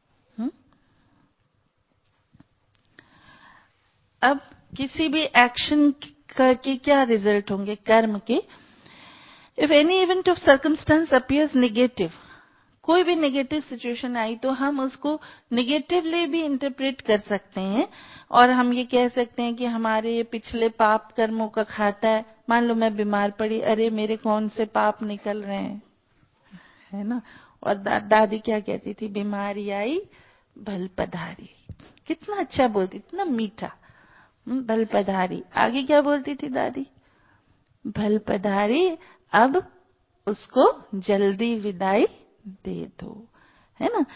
अब किसी भी एक्शन के क्या रिजल्ट होंगे, कर्म के। If any event of circumstance appears negative, कोई भी नेगेटिव सिचुएशन आई तो हम उसको नेगेटिवली भी इंटरप्रेट कर सकते हैं, और हम ये कह सकते हैं कि हमारे पिछले पाप कर्मों का खाता है। मान लो मैं बीमार पड़ी, अरे मेरे कौन से पाप निकल रहे हैं, है ना। और दादी क्या कहती थी, बीमारी आई भल पधारी। कितना अच्छा बोलती, इतना मीठा, भल पधारी। आगे क्या बोलती थी दादी, भल पधारी अब उसको जल्दी विदाई दे दो, है ना।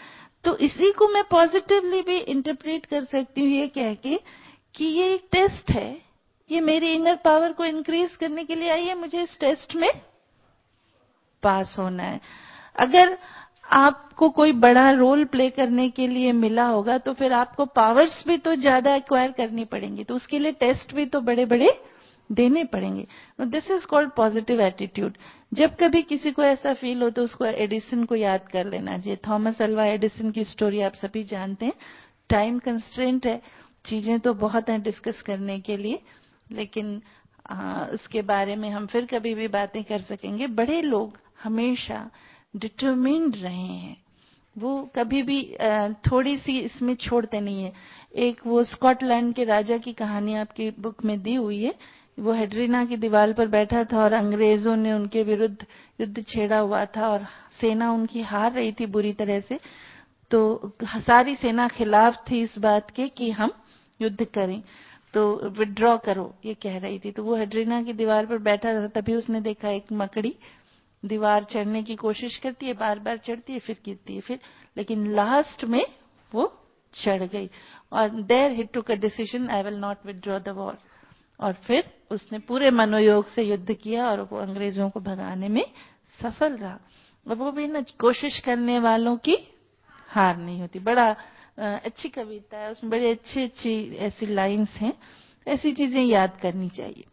तो इसी को मैं पॉजिटिवली भी इंटरप्रेट कर सकती हूँ ये कह के कि ये एक टेस्ट है, ये मेरी इनर पावर को इंक्रीज करने के लिए आई है, मुझे इस टेस्ट में पास होना है। अगर आपको कोई बड़ा रोल प्ले करने के लिए मिला होगा तो फिर आपको पावर्स भी तो ज्यादा एक्वायर करनी पड़ेंगी, तो उसके लिए टेस्ट भी तो बड़े बड़े देने पड़ेंगे। This is called positive attitude. जब कभी किसी को ऐसा फील हो तो उसको एडिसन को याद कर लेना चाहिए। थॉमस अल्वा एडिसन की स्टोरी आप सभी जानते हैं। टाइम कंस्ट्रेंट है, चीजें तो बहुत हैं डिस्कस करने के लिए, लेकिन उसके बारे में हम फिर कभी भी बातें कर सकेंगे। बड़े लोग हमेशा डिटरमिन्ड रहे हैं, वो कभी भी थोड़ी सी इसमें छोड़ते नहीं है। एक वो स्कॉटलैंड के राजा की कहानी आपकी बुक में दी हुई है। वो हेड्रिना की दीवार पर बैठा था और अंग्रेजों ने उनके विरुद्ध युद्ध छेड़ा हुआ था और सेना उनकी हार रही थी बुरी तरह से। तो सारी सेना खिलाफ थी इस बात के कि हम युद्ध करें, तो विड्रॉ करो ये कह रही थी। तो वो हेड्रिना की दीवार पर बैठा था, तभी उसने देखा एक मकड़ी दीवार चढ़ने की कोशिश करती है, बार बार चढ़ती है, फिर गिरती है, फिर लेकिन लास्ट में वो चढ़ गई। और there he took a decision, I will not withdraw the war. और फिर उसने पूरे मनोयोग से युद्ध किया और वो अंग्रेजों को भगाने में सफल रहा। और वो भी ना, कोशिश करने वालों की हार नहीं होती। बड़ा अच्छी कविता है, उसमें बड़ी अच्छी अच्छी ऐसी लाइंस हैं। ऐसी चीजें याद करनी चाहिए।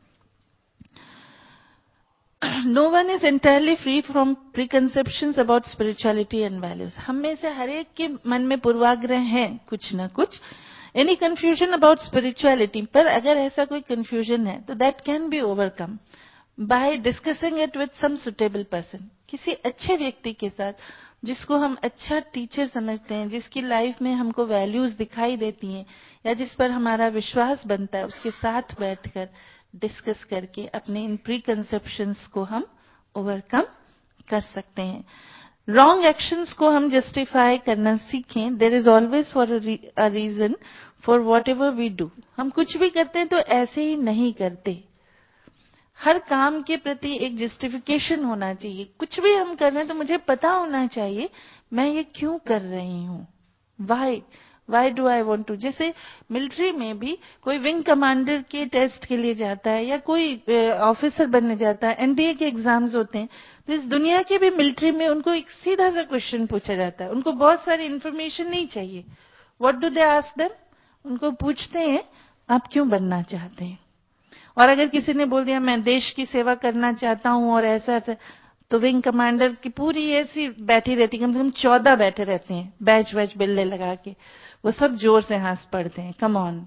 No one is entirely free from preconceptions about spirituality and values. हम में से हर एक के मन में पूर्वाग्रह हैं कुछ ना कुछ। Any confusion about spirituality, पर अगर ऐसा कोई confusion है तो that can be overcome by discussing it with some suitable person. किसी अच्छे व्यक्ति के साथ, जिसको हम अच्छा टीचर समझते हैं, जिसकी लाइफ में हमको वैल्यूज दिखाई देती हैं या जिस पर हमारा विश्वास बनता है, उसके साथ बैठकर डिस्कस करके अपने इन प्री कंसेप्शंस को हम ओवरकम कर सकते हैं। रॉन्ग एक्शंस को हम जस्टिफाई करना सीखें। There is always for a reason for whatever we do. हम कुछ भी करते हैं तो ऐसे ही नहीं करते। हर काम के प्रति एक जस्टिफिकेशन होना चाहिए। कुछ भी हम कर रहे हैं तो मुझे पता होना चाहिए मैं ये क्यों कर रही हूं, why do I want to. जैसे मिलिट्री में भी कोई विंग कमांडर के टेस्ट के लिए जाता है या कोई ऑफिसर बनने जाता है, एनडीए के एग्जाम्स होते हैं, तो इस दुनिया के भी मिलिट्री में उनको एक सीधा सा क्वेश्चन पूछा जाता है। उनको बहुत सारी इंफॉर्मेशन नहीं चाहिए। What do they ask them? उनको पूछते हैं आप क्यों बनना चाहते हैं। और अगर किसी ने बोल दिया मैं देश की सेवा करना चाहता हूं और ऐसा ऐसा, तो विंग कमांडर की पूरी ऐसी बैठी रहती, कम से कम 14 बैठे रहते हैं बैच बैच बिल्ले लगा के। वो सब जोर से हंस पड़ते हैं। कम ऑन,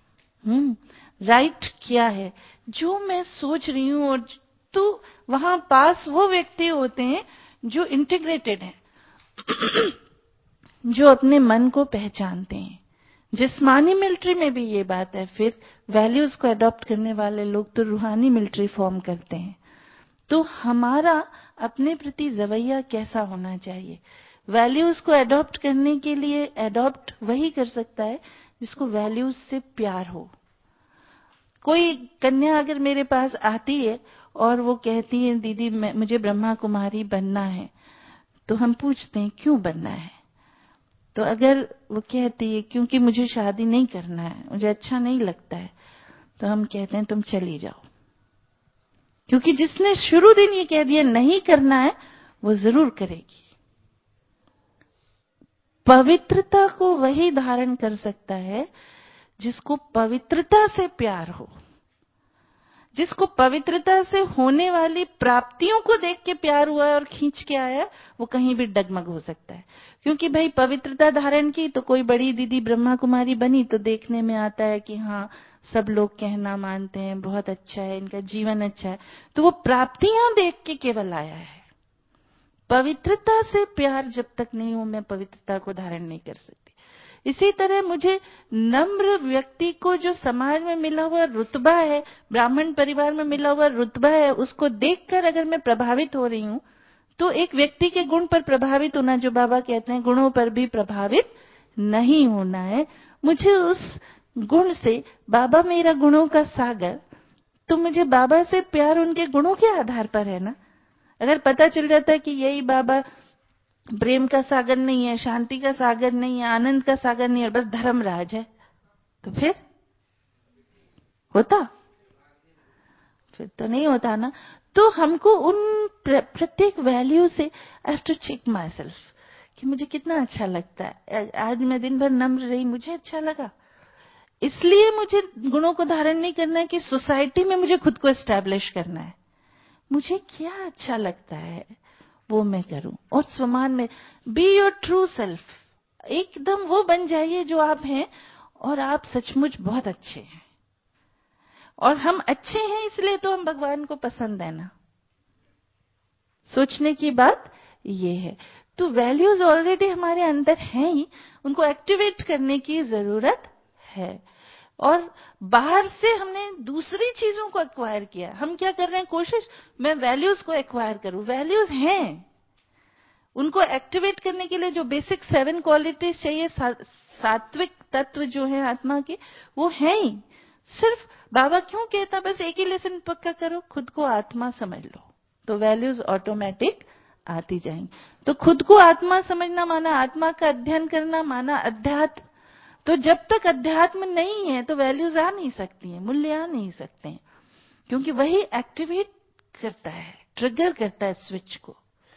राइट क्या है जो मैं सोच रही हूं। और तो वहां पास वो व्यक्ति होते हैं जो इंटीग्रेटेड हैं, जो अपने मन को पहचानते हैं। जिस्मानी मिलिट्री में भी ये बात है। फिर वैल्यूज को अडॉप्ट करने वाले लोग तो रूहानी मिलिट्री फॉर्म करते हैं। तो हमारा अपने प्रति रवैया कैसा होना चाहिए? वैल्यूज को अडॉप्ट करने के लिए अडॉप्ट वही कर सकता है जिसको वैल्यूज से प्यार हो। कोई कन्या अगर मेरे पास आती है और वो कहती है दीदी मुझे ब्रह्मा कुमारी बनना है, तो हम पूछते हैं क्यों बनना है। तो अगर वो कहती है क्योंकि मुझे शादी नहीं करना है, मुझे अच्छा नहीं लगता है, तो हम कहते हैं तुम चली जाओ। क्योंकि जिसने शुरू दिन ये कह दिया नहीं करना है, वो जरूर करेगी। पवित्रता को वही धारण कर सकता है जिसको पवित्रता से प्यार हो, जिसको पवित्रता से होने वाली प्राप्तियों को देख के प्यार हुआ और खींच के आया, वो कहीं भी डगमग हो सकता है। क्योंकि भाई पवित्रता धारण की तो कोई बड़ी दीदी ब्रह्मा कुमारी बनी तो देखने में आता है कि हाँ सब लोग कहना मानते हैं, बहुत अच्छा है, इनका जीवन अच्छा है, तो वो प्राप्तियां देख के केवल आया है। पवित्रता से प्यार जब तक नहीं हो, मैं पवित्रता को धारण नहीं कर सकती। इसी तरह मुझे नम्र व्यक्ति को जो समाज में मिला हुआ रुतबा है, ब्राह्मण परिवार में मिला हुआ रुतबा है, उसको देखकर अगर मैं प्रभावित हो रही हूं, तो एक व्यक्ति के गुण पर प्रभावित होना, जो बाबा कहते हैं गुणों पर भी प्रभावित नहीं होना है। मुझे उस गुण से, बाबा मेरा गुणों का सागर, तो मुझे बाबा से प्यार उनके गुणों के आधार पर है ना। अगर पता चल जाता है कि यही बाबा प्रेम का सागर नहीं है, शांति का सागर नहीं है, आनंद का सागर नहीं है, बस धर्मराज है, तो फिर होता? फिर तो नहीं होता ना। तो हमको उन प्रत्येक वैल्यू से I have to check myself कि मुझे कितना अच्छा लगता है। आज मैं दिन भर नम्र रही, मुझे अच्छा लगा, इसलिए मुझे गुणों को धारण नहीं करना है कि सोसाइटी में मुझे खुद को एस्टैब्लिश करना है। मुझे क्या अच्छा लगता है वो मैं करूं। और स्वमान में बी योर ट्रू सेल्फ, एकदम वो बन जाइए जो आप हैं, और आप सचमुच बहुत अच्छे हैं। और हम अच्छे हैं इसलिए तो हम भगवान को पसंद है ना। सोचने की बात ये है। तो वैल्यूज ऑलरेडी हमारे अंदर हैं ही, उनको एक्टिवेट करने की जरूरत है। और बाहर से हमने दूसरी चीजों को एक्वायर किया। हम क्या कर रहे हैं? कोशिश, मैं वैल्यूज को एक्वायर करूं। वैल्यूज हैं, उनको एक्टिवेट करने के लिए जो बेसिक 7 क्वालिटीज चाहिए, सात्विक तत्व जो है आत्मा के, वो है ही। सिर्फ बाबा क्यों कहता बस एक ही लेसन पक्का करो, खुद को आत्मा समझ लो, तो वैल्यूज ऑटोमेटिक आती जाएंगी। तो खुद को आत्मा समझना माना आत्मा का अध्ययन करना, माना अध्यात्म। तो जब तक अध्यात्म नहीं है तो वैल्यूज आ नहीं सकती हैं, मूल्य आ नहीं सकते हैं, क्योंकि वही एक्टिवेट करता है, ट्रिगर करता है स्विच को।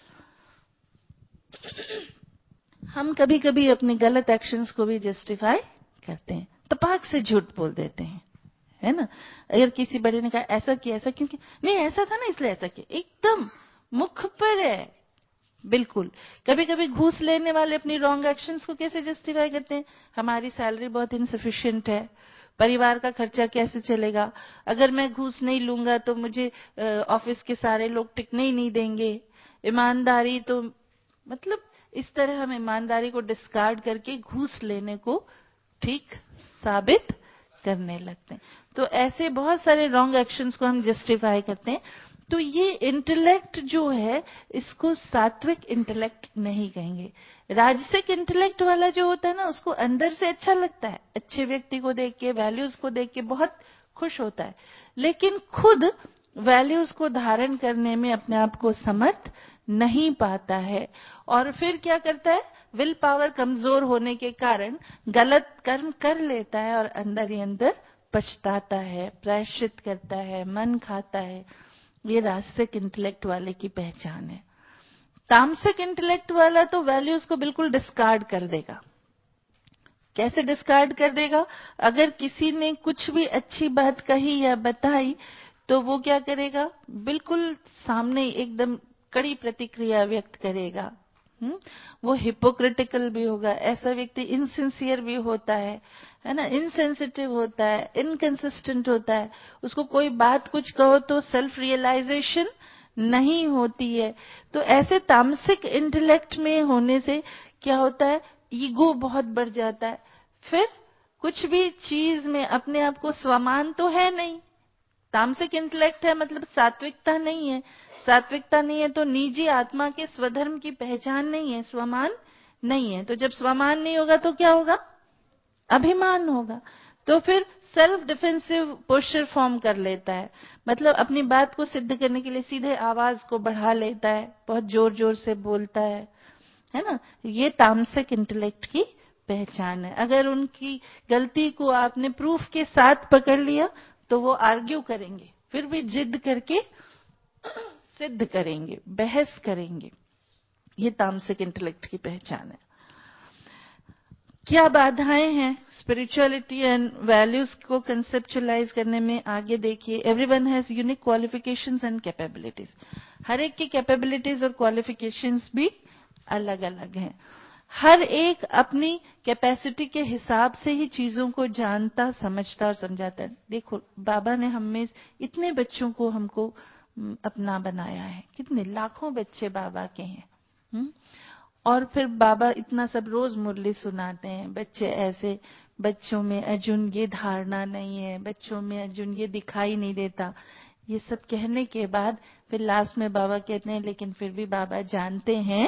हम कभी कभी अपने गलत एक्शंस को भी जस्टिफाई करते हैं, तपाक से झूठ बोल देते हैं, है ना। अगर किसी बड़े ने कहा ऐसा किया, ऐसा क्योंकि नहीं ऐसा था ना इसलिए ऐसा किया, एकदम मुख पर है बिल्कुल। कभी कभी घूस लेने वाले अपनी रॉन्ग एक्शंस को कैसे जस्टिफाई करते हैं? हमारी सैलरी बहुत इनसफिशिएंट है, परिवार का खर्चा कैसे चलेगा, अगर मैं घूस नहीं लूंगा तो मुझे ऑफिस के सारे लोग टिकने ही नहीं देंगे, ईमानदारी तो मतलब इस तरह हम ईमानदारी को डिस्कार्ड करके घूस लेने को ठीक साबित करने लगते हैं। तो ऐसे बहुत सारे रॉन्ग एक्शंस को हम जस्टिफाई करते हैं। तो ये इंटेलेक्ट जो है, इसको सात्विक इंटेलेक्ट नहीं कहेंगे। राजसिक इंटेलेक्ट वाला जो होता है ना, उसको अंदर से अच्छा लगता है, अच्छे व्यक्ति को देख के, वैल्यूज को देख के बहुत खुश होता है, लेकिन खुद वैल्यूज को धारण करने में अपने आप को समर्थ नहीं पाता है। और फिर क्या करता है? विल पावर कमजोर होने के कारण गलत कर्म कर लेता है और अंदर ही अंदर पछताता है, प्रायश्चित करता है, मन खाता है। ये राजसिक इंटेलेक्ट वाले की पहचान है। तामसिक इंटेलेक्ट वाला तो वैल्यूज को बिल्कुल डिस्कार्ड कर देगा। कैसे डिस्कार्ड कर देगा? अगर किसी ने कुछ भी अच्छी बात कही या बताई तो वो क्या करेगा? बिल्कुल सामने एकदम कड़ी प्रतिक्रिया व्यक्त करेगा। वो हिपोक्रिटिकल भी होगा, ऐसा व्यक्ति इनसिंसियर भी होता है ना, इनसेंसिटिव होता है, इनकंसिस्टेंट होता है, उसको कोई बात कुछ कहो तो सेल्फ रियलाइजेशन नहीं होती है। तो ऐसे तामसिक इंटेलेक्ट में होने से क्या होता है? ईगो बहुत बढ़ जाता है। फिर कुछ भी चीज में अपने आप को स्वमान तो है नहीं। तामसिक इंटेलेक्ट है मतलब सात्विकता नहीं है, सात्विकता नहीं है तो निजी आत्मा के स्वधर्म की पहचान नहीं है, स्वमान नहीं है। तो जब स्वमान नहीं होगा तो क्या होगा? अभिमान होगा। तो फिर सेल्फ डिफेंसिव पोस्चर फॉर्म कर लेता है, मतलब अपनी बात को सिद्ध करने के लिए सीधे आवाज को बढ़ा लेता है, बहुत जोर जोर से बोलता है ना। ये तामसिक इंटेलेक्ट की पहचान है। अगर उनकी गलती को आपने प्रूफ के साथ पकड़ लिया तो वो आर्ग्यू करेंगे, फिर भी जिद करके सिद्ध करेंगे, बहस करेंगे। ये तामसिक इंटेलेक्ट की पहचान है। क्या बाधाएं हैं स्पिरिचुअलिटी एंड वैल्यूज को कंसेप्चुअलाइज करने में? आगे देखिए, everyone has unique qualifications and capabilities. हर एक की कैपेबिलिटीज और क्वालिफिकेशंस भी अलग अलग हैं। हर एक अपनी कैपेसिटी के हिसाब से ही चीजों को जानता, समझता और समझाता है। देखो, बाबा ने हमें इतने बच्चों को हमको अपना बनाया है, कितने लाखों बच्चे बाबा के हैं। और फिर बाबा इतना सब रोज मुरली सुनाते हैं। बच्चे ऐसे, बच्चों में अर्जुन ये धारणा नहीं है, बच्चों में अर्जुन ये दिखाई नहीं देता। ये सब कहने के बाद फिर लास्ट में बाबा कहते हैं लेकिन फिर भी बाबा जानते हैं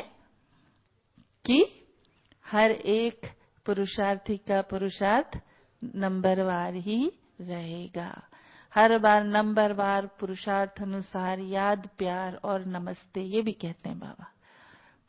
कि हर एक पुरुषार्थी का पुरुषार्थ नंबरवार ही रहेगा। हर बार नंबरवार पुरुषार्थ अनुसार याद, प्यार और नमस्ते, ये भी कहते हैं बाबा।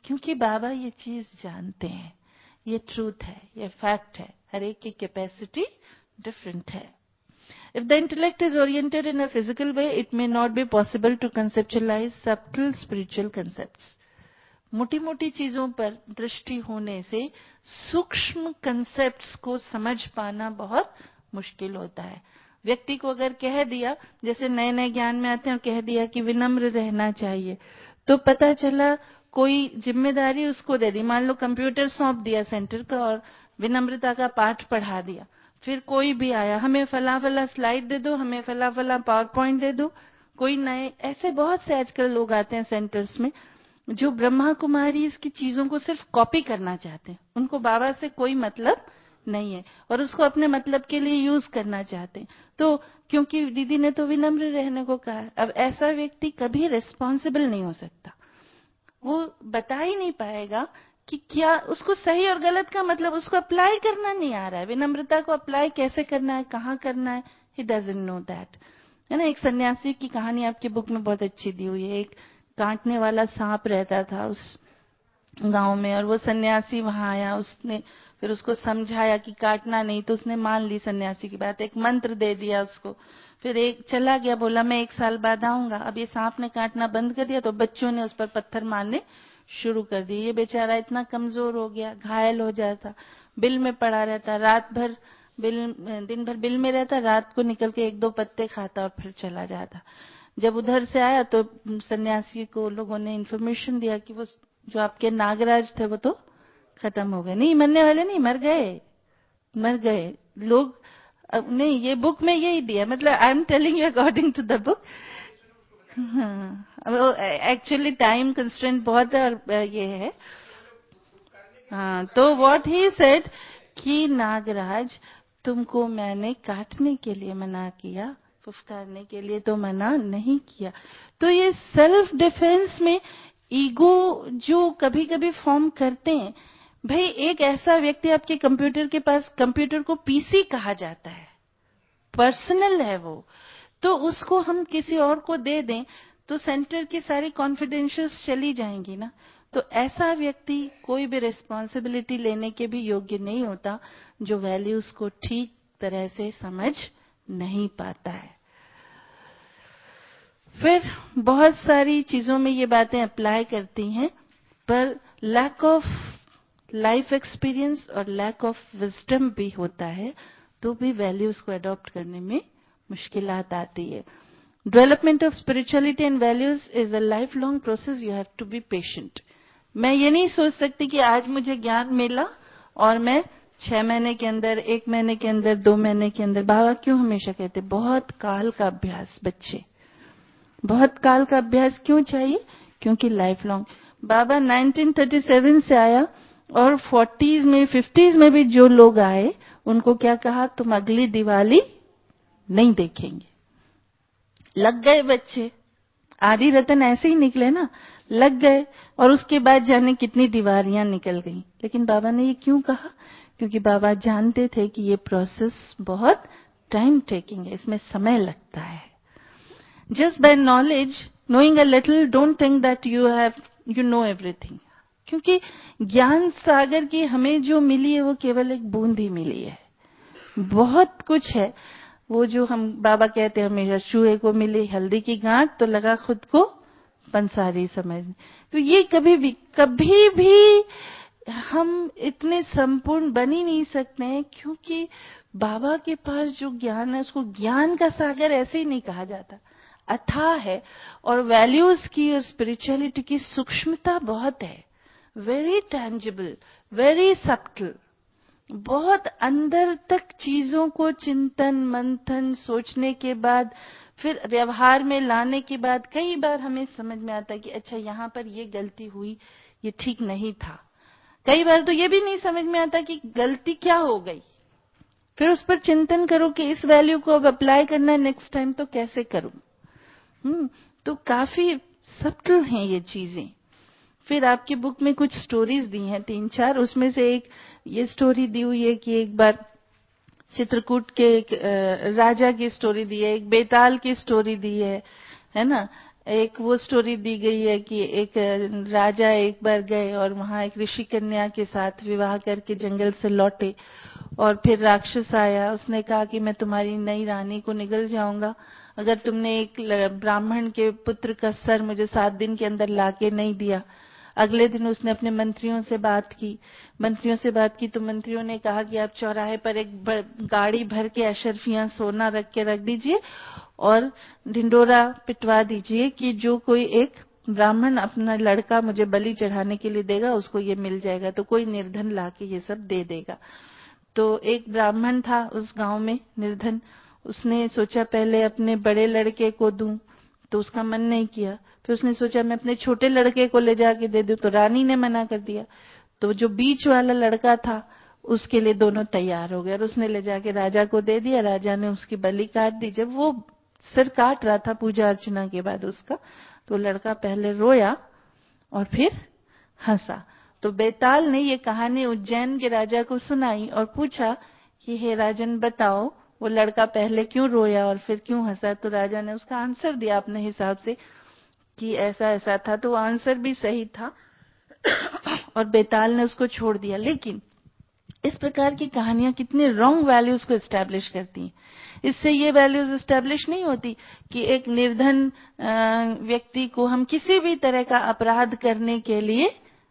क्योंकि बाबा ये चीज जानते हैं, ये ट्रूथ है, ये फैक्ट है, हर एक की कैपेसिटी डिफरेंट है. If the intellect is oriented in a physical way, it may not be possible to conceptualize subtle spiritual concepts. मोटी मोटी चीजों पर दृष्टि होने से सूक्ष्म कंसेप्ट्स को समझ पाना बहुत मुश्किल होता है. व्यक्ति को अगर कह दिया, जैसे नए नए ज्ञान में आते हैं, कह दिया कि विनम्र रहना चाहिए, तो पता चला कोई जिम्मेदारी उसको दे दी. मान लो कंप्यूटर सौंप दिया सेंटर का और विनम्रता का पाठ पढ़ा दिया. फिर कोई भी आया, हमें फला फला स्लाइड दे दो, हमें फला फला पावर पॉइंट दे दो. कोई नए, ऐसे बहुत से आजकल लोग आते हैं सेंटर्स में जो ब्रह्मा कुमारी इसकी चीजों को सिर्फ कॉपी करना चाहते हैं. उनको बाबा से कोई मतलब नहीं है और उसको अपने मतलब के लिए यूज करना चाहते हैं. तो क्योंकि दीदी ने तो विनम्र रहने को कहा, अब ऐसा व्यक्ति कभी रिस्पॉन्सिबल नहीं हो सकता. वो बता ही नहीं पाएगा कि क्या उसको सही और गलत का मतलब, उसको अप्लाई करना नहीं आ रहा है. विनम्रता को अप्लाई कैसे करना है, कहाँ करना है, ही डजंट नो दैट. है ना. एक सन्यासी की कहानी आपकी बुक में बहुत अच्छी दी हुई है. एक काटने वाला सांप रहता था उस गांव में और वो सन्यासी वहां आया. उसने फिर उसको समझाया कि काटना नहीं, तो उसने मान ली सन्यासी की बात, एक मंत्र दे दिया उसको. फिर एक चला गया, बोला मैं 1 साल बाद आऊंगा. अब ये सांप ने काटना बंद कर दिया तो बच्चों ने उस पर पत्थर मारने शुरू कर दिए. ये बेचारा इतना कमजोर हो गया, घायल हो जाता, बिल में पड़ा रहता, रात भर दिन भर बिल में रहता, रात को निकल के 1-2 पत्ते खाता और फिर चला जाता. जब उधर से आया तो सन्यासी को लोगों ने इन्फॉर्मेशन दिया कि वो जो आपके नागराज थे वो तो खत्म हो गए. नहीं, मरने वाले नहीं, मर गए लोग. नहीं, ये बुक में यही दिया, मतलब I am telling you according to the book. Actually time constraint बहुत है और ये है. हाँ, तो व्हाट ही सेड कि नागराज तुमको मैंने काटने के लिए मना किया, फुफकारने के लिए तो मना नहीं किया. तो ये सेल्फ डिफेंस में ईगो जो कभी कभी फॉर्म करते हैं. भाई एक ऐसा व्यक्ति आपके कंप्यूटर के पास, कंप्यूटर को पीसी कहा जाता है, पर्सनल है वो, तो उसको हम किसी और को दे दें तो सेंटर की सारी कॉन्फिडेंशियल्स चली जाएंगी ना. तो ऐसा व्यक्ति कोई भी रिस्पॉन्सिबिलिटी लेने के भी योग्य नहीं होता जो वैल्यूज को ठीक तरह से समझ नहीं पाता है. फिर बहुत सारी चीजों में ये बातें अप्लाई करती हैं, पर लैक ऑफ लाइफ एक्सपीरियंस और लैक ऑफ विजडम भी होता है, तो भी वैल्यूज को अडॉप्ट करने में मुश्किलात आती है. Development of spirituality and values is a life long process. You have to be patient. मैं ये नहीं सोच सकती कि आज मुझे ज्ञान मिला और मैं 6 महीने के अंदर, 1 महीने के अंदर, 2 महीने के अंदर. बाबा क्यों हमेशा कहते बहुत काल का अभ्यास. बच्चे, बहुत काल का अभ्यास क्यों चाहिए? क्योंकि लाइफ लॉन्ग. बाबा 1937 से आया और 40s में 50s में भी जो लोग आए उनको क्या कहा, तुम अगली दिवाली नहीं देखेंगे. लग गए बच्चे, आदि रतन ऐसे ही निकले ना, लग गए और उसके बाद जाने कितनी दीवारियां निकल गई. लेकिन बाबा ने ये क्यों कहा? क्योंकि बाबा जानते थे कि ये प्रोसेस बहुत टाइम टेकिंग है, इसमें समय लगता है. Just by knowledge, knowing a little, don't think that you know everything. क्योंकि ज्ञान सागर की हमें जो मिली है वो केवल एक बूंद ही मिली है. बहुत कुछ है वो जो हम बाबा कहते हैं हमेशा, चूहे को मिली हल्दी की गांठ तो लगा खुद को पंसारी समझने. तो ये कभी भी हम इतने संपूर्ण बन ही नहीं सकते हैं, क्योंकि बाबा के पास जो ज्ञान है उसको ज्ञान का सागर ऐसे ही नहीं कहा जाता, अथाह है. और वैल्यूज की और स्पिरिचुअलिटी की सूक्ष्मता बहुत है, वेरी टैंजिबल, वेरी सब्टल. बहुत अंदर तक चीजों को चिंतन मंथन सोचने के बाद फिर व्यवहार में लाने के बाद कई बार हमें समझ में आता है कि अच्छा यहां पर ये गलती हुई, ये ठीक नहीं था. कई बार तो ये भी नहीं समझ में आता कि गलती क्या हो गई. फिर उस पर चिंतन करो कि इस वैल्यू को अब अप्लाई करना है नेक्स्ट टाइम तो कैसे करूं. तो काफी सब्टल हैं ये चीजें. फिर आपकी बुक में कुछ स्टोरीज दी हैं 3-4, उसमें से एक ये स्टोरी दी हुई है कि एक बार चित्रकूट के एक राजा की स्टोरी दी है, एक बेताल की स्टोरी दी है ना. एक वो स्टोरी दी गई है कि एक राजा एक बार गए और वहां एक ऋषि कन्या के साथ विवाह करके जंगल से लौटे और फिर राक्षस आया। उसने कहा कि मैं तुम्हारी नई रानी को निगल जाऊंगा अगर तुमने एक ब्राह्मण के पुत्र का सर मुझे 7 दिन के अंदर लाके नहीं दिया। अगले दिन उसने अपने मंत्रियों से बात की तो मंत्रियों ने कहा कि आप चौराहे पर एक गाड़ी भर के अशर्फियां सोना रख दीजिए और ढिंडोरा पिटवा दीजिए कि जो कोई एक ब्राह्मण अपना लड़का मुझे बलि चढ़ाने के लिए देगा उसको ये मिल जाएगा। तो कोई निर्धन लाके ये सब दे देगा। तो एक ब्राह्मण था उस गांव में निर्धन, उसने सोचा पहले अपने बड़े लड़के को दूं, तो उसका मन नहीं किया। फिर उसने सोचा मैं अपने छोटे लड़के को ले जाके दे दूं, तो रानी ने मना कर दिया। तो जो बीच वाला लड़का था उसके लिए दोनों तैयार हो गए और उसने ले जाके राजा को दे दिया। राजा ने उसकी बलि काट दी। जब वो सिर काट रहा था पूजा अर्चना के बाद उसका, तो लड़का पहले रोया और फिर हंसा। तो बेताल ने ये कहानी उज्जैन के राजा को सुनाई और पूछा कि हे राजन बताओ वो लड़का पहले क्यों रोया और फिर क्यों हंसा। तो राजा ने उसका आंसर दिया अपने हिसाब से कि ऐसा ऐसा था। तो वो आंसर भी सही था और बेताल ने उसको छोड़ दिया। लेकिन इस प्रकार की कहानियां कितने रॉन्ग वैल्यूज को एस्टैब्लिश करती हैं। इससे ये वैल्यूज एस्टैब्लिश नहीं होती कि एक निर्धन व्यक्ति को हम किसी भी तरह का अपराध करने के लिए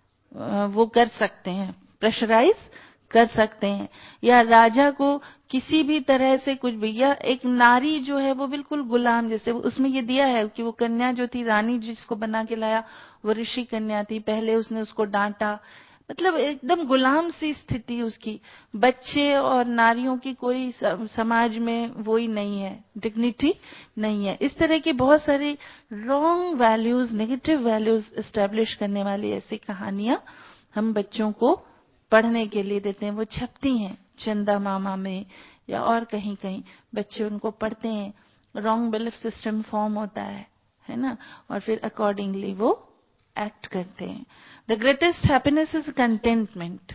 वो कर सकते हैं, प्रेशराइज कर सकते हैं, या राजा को किसी भी तरह से कुछ भी, या एक नारी जो है वो बिल्कुल गुलाम, जैसे उसमें ये दिया है कि वो कन्या जो थी, रानी जिसको बना के लाया वो ऋषि कन्या थी, पहले उसने उसको डांटा, मतलब एकदम गुलाम सी स्थिति उसकी। बच्चे और नारियों की कोई समाज में वो ही नहीं है, डिग्निटी नहीं है। इस तरह की बहुत सारी wrong values, negative values establish करने वाली ऐसी कहानियां हम बच्चों को पढ़ने के लिए देते हैं। वो छपती हैं चंदा मामा में या और कहीं कहीं, बच्चे उनको पढ़ते हैं, रॉन्ग बिलीफ सिस्टम फॉर्म होता है ना, और फिर अकॉर्डिंगली वो एक्ट करते हैं। The greatest happiness is contentment,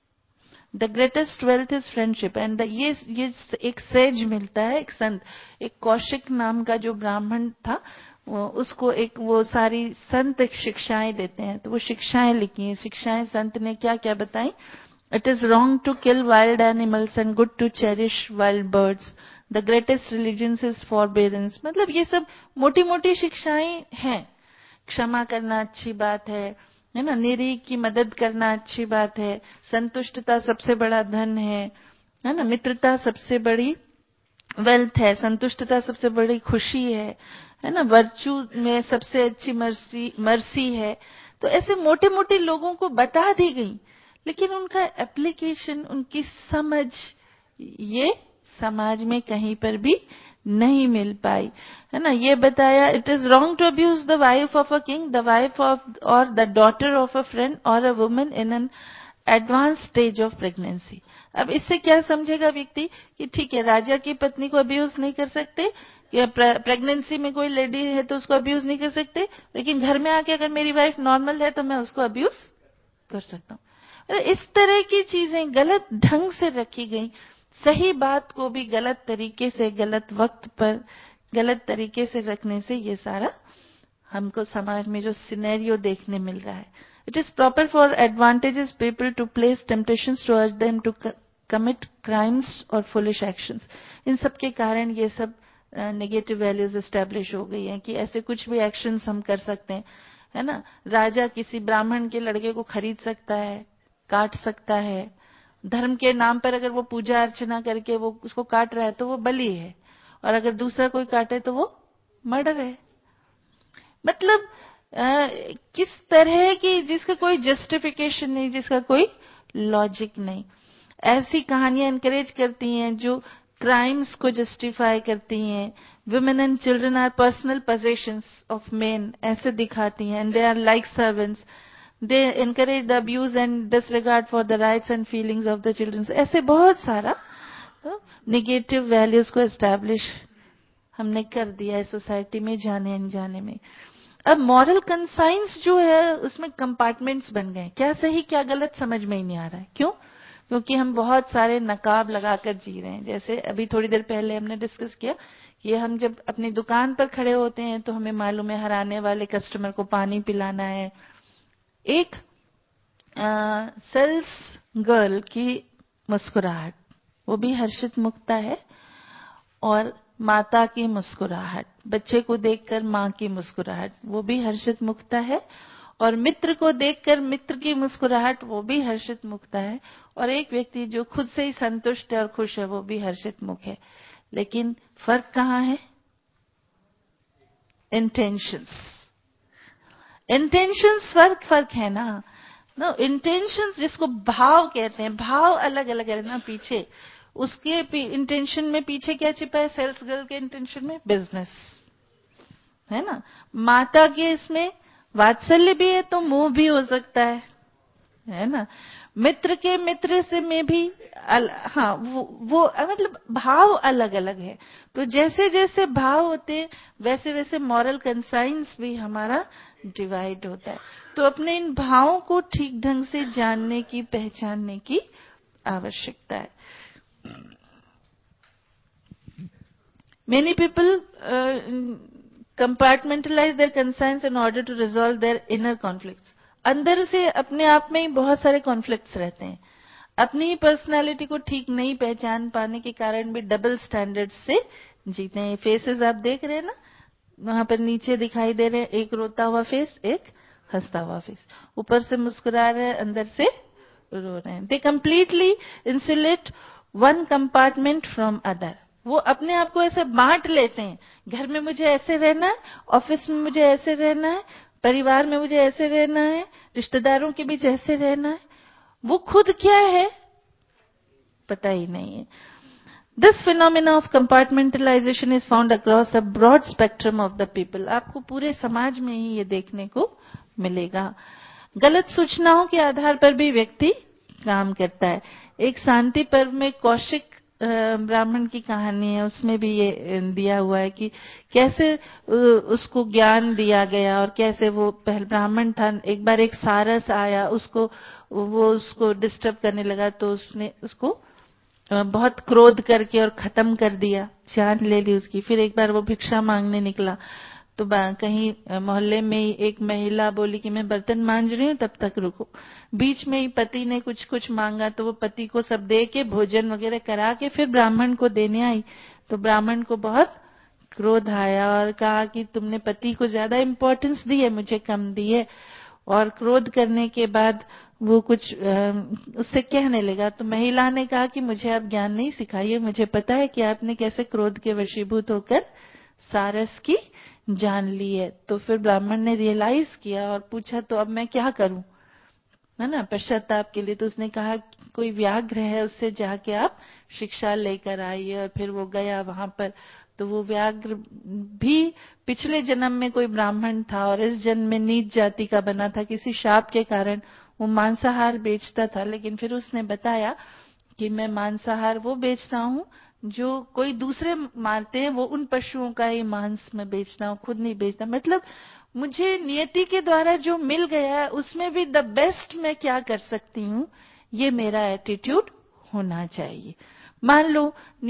the greatest wealth is friendship. And ये एक सेज मिलता है, एक संत, एक कौशिक नाम का जो ब्राह्मण था, उसको एक वो सारी संत शिक्षाएं देते हैं। तो वो शिक्षाएं लिखी हैं। शिक्षाएं संत ने क्या क्या बताई? It is wrong to kill wild animals and good to cherish wild birds. The greatest religion is forbearance. मतलब ये सब मोटी मोटी शिक्षाएं हैं। क्षमा करना अच्छी बात है ना, निरीह की मदद करना अच्छी बात है, संतुष्टता सबसे बड़ा धन है ना, मित्रता सबसे बड़ी वेल्थ है, संतुष्टता सबसे बड़ी खुशी है ना, वर्चू में सबसे अच्छी मर्सी है। तो ऐसे मोटे मोटे लोगों को बता दी गई, लेकिन उनका एप्लीकेशन, उनकी समझ ये समाज में कहीं पर भी नहीं मिल पाई, है ना। ये बताया it is wrong to abuse the wife of a king, the wife of और the daughter of a friend और a woman in an advance stage of pregnancy. अब इससे क्या समझेगा व्यक्ति कि ठीक है, राजा की पत्नी को अब्यूज नहीं कर सकते, या प्रेगनेंसी में कोई लेडी है तो उसको अब्यूज नहीं कर सकते, लेकिन घर में आके अगर मेरी वाइफ नॉर्मल है तो मैं उसको अब्यूज कर सकता हूं। इस तरह की चीजें गलत ढंग से रखी गई, सही बात को भी गलत तरीके से, गलत वक्त पर गलत तरीके से रखने से ये सारा हमको समाज में जो सिनेरियो देखने मिल रहा है। It is proper for advantages people to place temptations to urge them to commit crimes और फुलिश एक्शंस। इन सब के कारण ये सब नेगेटिव वैल्यूज एस्टैब्लिश हो गई हैं कि ऐसे कुछ भी एक्शंस हम कर सकते हैं, है ना। राजा किसी ब्राह्मण के लड़के को खरीद सकता है, काट सकता है। धर्म के नाम पर अगर वो पूजा अर्चना करके वो उसको काट रहा है तो वो बलि है, और अगर दूसरा कोई काटे तो वो मर्डर है। मतलब किस तरह की, जिसका कोई जस्टिफिकेशन नहीं, जिसका कोई लॉजिक नहीं। ऐसी कहानियां एनकरेज करती हैं जो क्राइम्स को जस्टिफाई करती हैं। Women and children are personal possessions of men, ऐसे दिखाती हैं, and they are like servants. They encourage the abuse and disregard for the rights and feelings of the children. ऐसे बहुत सारा तो नेगेटिव वैल्यूज को एस्टैब्लिश हमने कर दिया है सोसाइटी में, जाने अनजाने में। अब मॉरल कंसाइंस जो है उसमें कंपार्टमेंट्स बन गए, क्या सही क्या गलत समझ में ही नहीं आ रहा है। क्यों? क्योंकि हम बहुत सारे नकाब लगाकर जी रहे हैं। जैसे अभी थोड़ी देर पहले हमने डिस्कस किया ये हम जब अपनी दुकान पर खड़े होते हैं तो हमें मालूम है हर आने वाले कस्टमर को पानी पिलाना है। एक सेल्स गर्ल की मुस्कुराहट, वो भी हर्षित मुक्ता है। और माता की मुस्कुराहट, बच्चे को देखकर माँ की मुस्कुराहट, वो भी हर्षित मुक्ता है। और मित्र को देखकर मित्र की मुस्कुराहट, वो भी हर्षित मुक्ता है। और एक व्यक्ति जो खुद से ही संतुष्ट है और खुश है, वो भी हर्षित मुख है। लेकिन फर्क कहाँ है? इंटेंशंस। इंटेंशंस फर्क है ना। नो, इंटेंशंस जिसको भाव कहते हैं, भाव अलग अलग है ना। पीछे उसके इंटेंशन में पीछे क्या छिपा है? सेल्स गर्ल के इंटेंशन में बिजनेस है ना। माता के इसमें वात्सल्य भी है तो मोह भी हो सकता है ना। मित्र के मित्र से में भी हाँ, वो मतलब भाव अलग अलग है। तो जैसे जैसे भाव होते हैं वैसे वैसे मॉरल कंसाइंस भी हमारा डिवाइड होता है। तो अपने इन भावों को ठीक ढंग से जानने की, पहचानने की आवश्यकता है। Many people compartmentalize their concerns in order to resolve their inner conflicts. अंदर से अपने आप में ही बहुत सारे कॉन्फ्लिक्ट्स रहते हैं। अपनी ही पर्सनालिटी को ठीक नहीं पहचान पाने के कारण भी डबल स्टैंडर्ड से जीते हैं। फेसेस आप देख रहे हैं ना, वहां पर नीचे दिखाई दे रहे हैं, एक रोता हुआ फेस, एक हंसता हुआ फेस। ऊपर से मुस्कुरा रहे हैं, अंदर से रो रहे हैं। They completely insulate one compartment from other. वो अपने आप को ऐसे बांट लेते हैं, घर में मुझे ऐसे रहना है, ऑफिस में मुझे ऐसे रहना है, परिवार में मुझे ऐसे रहना है, रिश्तेदारों के बीच ऐसे रहना है। वो खुद क्या है पता ही नहीं है। This phenomena of compartmentalization is found across a broad spectrum of the people. आपको पूरे समाज में ही ये देखने को मिलेगा। गलत सूचनाओं के आधार पर भी व्यक्ति काम करता है। एक शांति पर्व में कौशिक ब्राह्मण की कहानी है, उसमें भी ये दिया हुआ है कि कैसे उसको ज्ञान दिया गया और कैसे वो पहले ब्राह्मण था। एक बार एक सारस आया, उसको डिस्टर्ब करने लगा, तो उसने उसको बहुत क्रोध करके और खत्म कर दिया, जान ले ली उसकी। फिर एक बार वो भिक्षा मांगने निकला, तो कहीं मोहल्ले में ही एक महिला बोली कि मैं बर्तन मांज रही हूँ, तब तक रुको। बीच में ही पति ने कुछ कुछ मांगा, तो वो पति को सब दे के भोजन वगैरह करा के फिर ब्राह्मण को देने आई। तो ब्राह्मण को बहुत क्रोध आया और कहा कि तुमने पति को ज्यादा इंपॉर्टेंस दी है, मुझे कम दी है। और क्रोध करने के बाद वो कुछ उससे कहने लगा। तो महिला ने कहा कि मुझे आप ज्ञान नहीं सिखाइए, मुझे पता है कि आपने कैसे क्रोध के वशीभूत होकर सारस की जान ली है। तो फिर ब्राह्मण ने रियलाइज किया और पूछा, तो अब मैं क्या करूं, है ना, पश्चाताप के लिए। तो उसने कहा कोई व्याघ्र है, उससे जाके आप शिक्षा लेकर आइए। और फिर वो गया वहां पर, तो वो व्याघ्र भी पिछले जन्म में कोई ब्राह्मण था और इस जन्म में नीच जाति का बना था। किसी शाप के कारण वो मांसाहार बेचता था, लेकिन फिर उसने बताया कि मैं मांसाहार वो बेचता हूं जो कोई दूसरे मारते हैं, वो उन पशुओं का ही मांस मैं बेचता हूं, खुद नहीं बेचता। मतलब मुझे नियति के द्वारा जो मिल गया है उसमें भी द बेस्ट मैं क्या कर सकती हूं, ये मेरा एटीट्यूड होना चाहिए। मान लो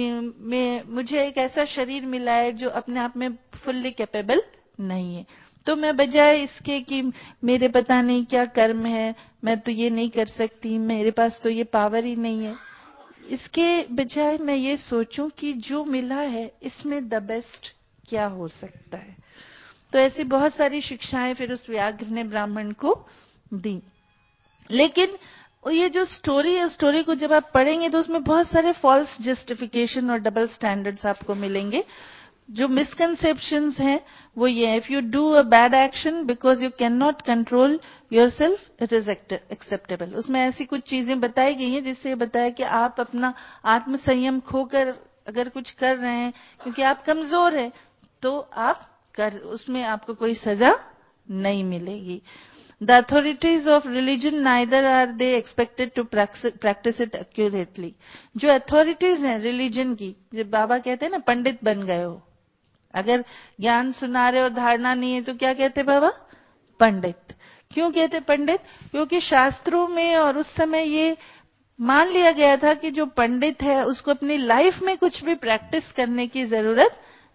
मुझे एक ऐसा शरीर मिला है जो अपने आप में फुल्ली कैपेबल नहीं है, तो मैं बजाय इसके कि मेरे पता नहीं क्या कर्म है, मैं तो ये नहीं कर सकती, मेरे पास तो ये पावर ही नहीं है, इसके बजाय मैं ये सोचूं कि जो मिला है इसमें द बेस्ट क्या हो सकता है। तो ऐसी बहुत सारी शिक्षाएं फिर उस व्याघ्र ने ब्राह्मण को दी। लेकिन ये जो स्टोरी है, स्टोरी को जब आप पढ़ेंगे तो उसमें बहुत सारे फॉल्स जस्टिफिकेशन और डबल स्टैंडर्ड्स आपको मिलेंगे। जो मिसकंसेप्शंस हैं वो ये है, if you do a bad action because you can not control yourself, it is acceptable. उसमें ऐसी कुछ चीजें बताई गई हैं जिससे बताया कि आप अपना आत्म संयम खोकर अगर कुछ कर रहे हैं क्योंकि आप कमजोर हैं, तो आप उसमें आपको कोई सजा नहीं मिलेगी। The authorities of religion neither are they expected to practice it accurately. जो authorities हैं रिलीजन की, जब बाबा कहते हैं ना पंडित बन गए हो, अगर ज्ञान सुना रहे और धारणा नहीं है तो क्या कहते बाबा? पंडित। क्यों कहते पंडित? क्योंकि शास्त्रों में और उस समय ये मान लिया गया था कि जो पंडित है उसको अपनी लाइफ में कुछ भी प्रैक्टिस करने की जरूरत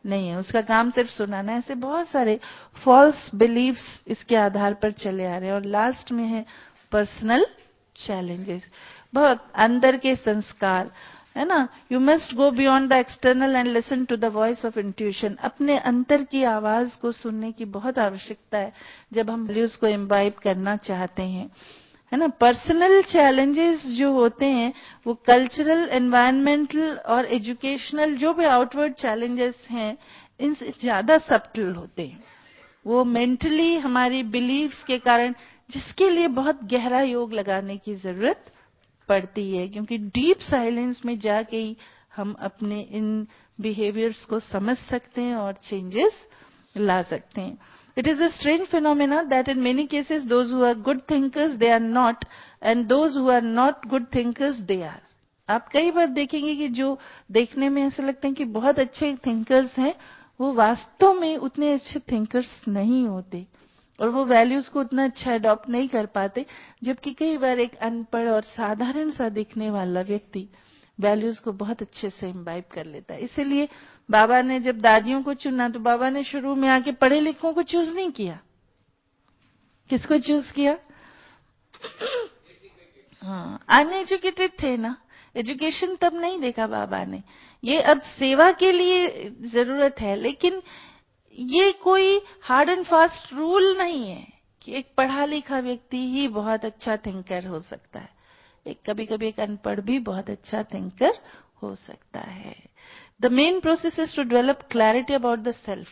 नहीं है, उसका काम सिर्फ सुनाना है। ऐसे बहुत सारे फॉल्स बिलीव्स इसके आधार पर चले आ रहे हैं। और लास्ट में है पर्सनल चैलेंजेस, बहुत अंदर के संस्कार, है ना। You must go beyond the external and listen to the voice of intuition. अपने अंतर की आवाज को सुनने की बहुत आवश्यकता है जब हम वैल्यूज को इम्बाइब करना चाहते हैं, है ना। पर्सनल चैलेंजेस जो होते हैं वो कल्चरल, एनवायरमेंटल और एजुकेशनल जो भी आउटवर्ड चैलेंजेस हैं इनसे ज्यादा सब्टल होते हैं। वो मेंटली हमारी बिलीव्स के कारण, जिसके लिए बहुत गहरा योग लगाने की जरूरत पड़ती है, क्योंकि डीप साइलेंस में जाके ही हम अपने इन बिहेवियर्स को समझ सकते हैं और चेंजेस ला सकते हैं। It is a strange phenomena that in many cases those who are good thinkers they are not, and those who are not good thinkers they are. आप कई बार देखेंगे कि जो देखने में ऐसा लगता है कि बहुत अच्छे थिंकर्स हैं, वो वास्तव में उतने अच्छे थिंकर्स नहीं होते और वो वैल्यूज को उतना अच्छा अडॉप्ट नहीं कर पाते। जबकि कई बार एक अनपढ़ और साधारण सा दिखने वाला व्यक्ति वैल्यूज को बहुत अच्छे से इम्बाइब कर लेता है। इसीलिए बाबा ने जब दादियों को चुना तो बाबा ने शुरू में आके पढ़े लिखों को चूज नहीं किया। किसको चूज किया? हाँ, अनएजुकेटेड थे ना, एजुकेशन तब नहीं देखा बाबा ने। ये अब सेवा के लिए जरूरत है, लेकिन ये कोई हार्ड एंड फास्ट रूल नहीं है कि एक पढ़ा लिखा व्यक्ति ही बहुत अच्छा थिंकर हो सकता है। एक कभी कभी एक अनपढ़ भी बहुत अच्छा थिंकर हो सकता है। The main process is to develop clarity about the self.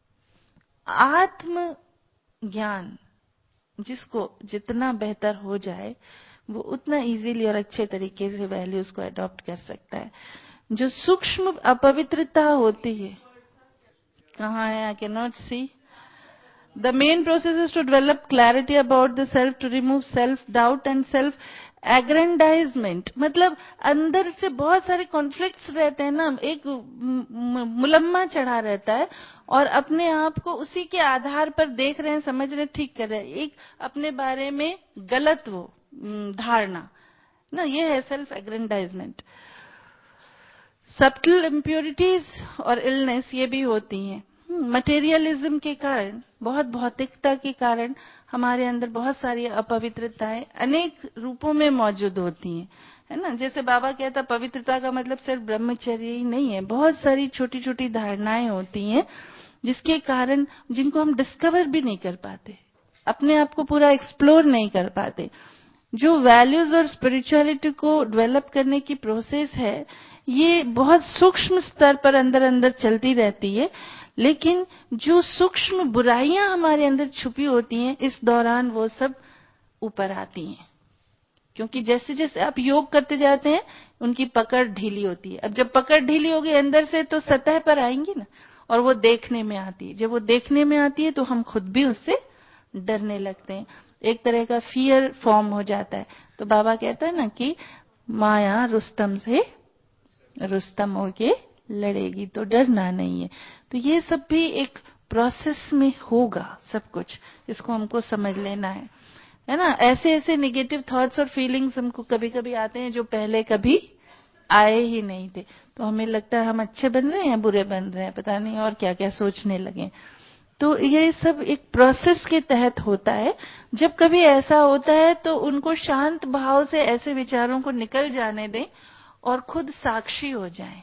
आत्म ज्ञान जिसको जितना बेहतर हो जाए वो उतना इजीली और अच्छे तरीके से वैल्यूज को अडॉप्ट कर सकता है। जो सूक्ष्म अपवित्रता होती है, कहाँ है? I can not see. The main process is to develop clarity about the self, to remove self doubt and self aggrandizement. मतलब अंदर से बहुत सारे कॉन्फ्लिक्ट्स रहते हैं ना, एक मुलम्मा चढ़ा रहता है और अपने आप को उसी के आधार पर देख रहे हैं, समझ रहे हैं, ठीक कर रहे हैं। एक अपने बारे में गलत वो धारणा ना, ये है सेल्फ एग्रेंडाइजमेंट। सब्टल इम्प्योरिटीज और इलनेस ये भी होती हैं मटेरियलिज्म के कारण, बहुत भौतिकता के कारण हमारे अंदर बहुत सारी अपवित्रताएं अनेक रूपों में मौजूद होती हैं, है ना। जैसे बाबा कहता पवित्रता का मतलब सिर्फ ब्रह्मचर्य ही नहीं है, बहुत सारी छोटी छोटी धारणाएं होती हैं जिसके कारण, जिनको हम डिस्कवर भी नहीं कर पाते, अपने आप को पूरा एक्सप्लोर नहीं कर पाते। जो वैल्यूज और स्पिरिचुअलिटी को डेवलप करने की प्रोसेस है, ये बहुत सूक्ष्म स्तर पर अंदर अंदर चलती रहती है, लेकिन जो सूक्ष्म बुराइयां हमारे अंदर छुपी होती हैं इस दौरान वो सब ऊपर आती हैं। क्योंकि जैसे जैसे आप योग करते जाते हैं उनकी पकड़ ढीली होती है। अब जब पकड़ ढीली होगी अंदर से तो सतह पर आएंगी ना, और वो देखने में आती है। जब वो देखने में आती है तो हम खुद भी उससे डरने लगते हैं, एक तरह का फियर फॉर्म हो जाता है। तो बाबा कहता है ना कि माया रुस्तम से रुस्तम होके लड़ेगी, तो डरना नहीं है। तो ये सब भी एक प्रोसेस में होगा सब कुछ, इसको हमको समझ लेना है ना। ऐसे ऐसे नेगेटिव थॉट्स और फीलिंग्स हमको कभी कभी आते हैं जो पहले कभी आए ही नहीं थे, तो हमें लगता है हम अच्छे बन रहे हैं या बुरे बन रहे हैं, पता नहीं, और क्या क्या सोचने लगे। तो ये सब एक प्रोसेस के तहत होता है। जब कभी ऐसा होता है तो उनको शांत भाव से ऐसे विचारों को निकल जाने दें और खुद साक्षी हो जाएं।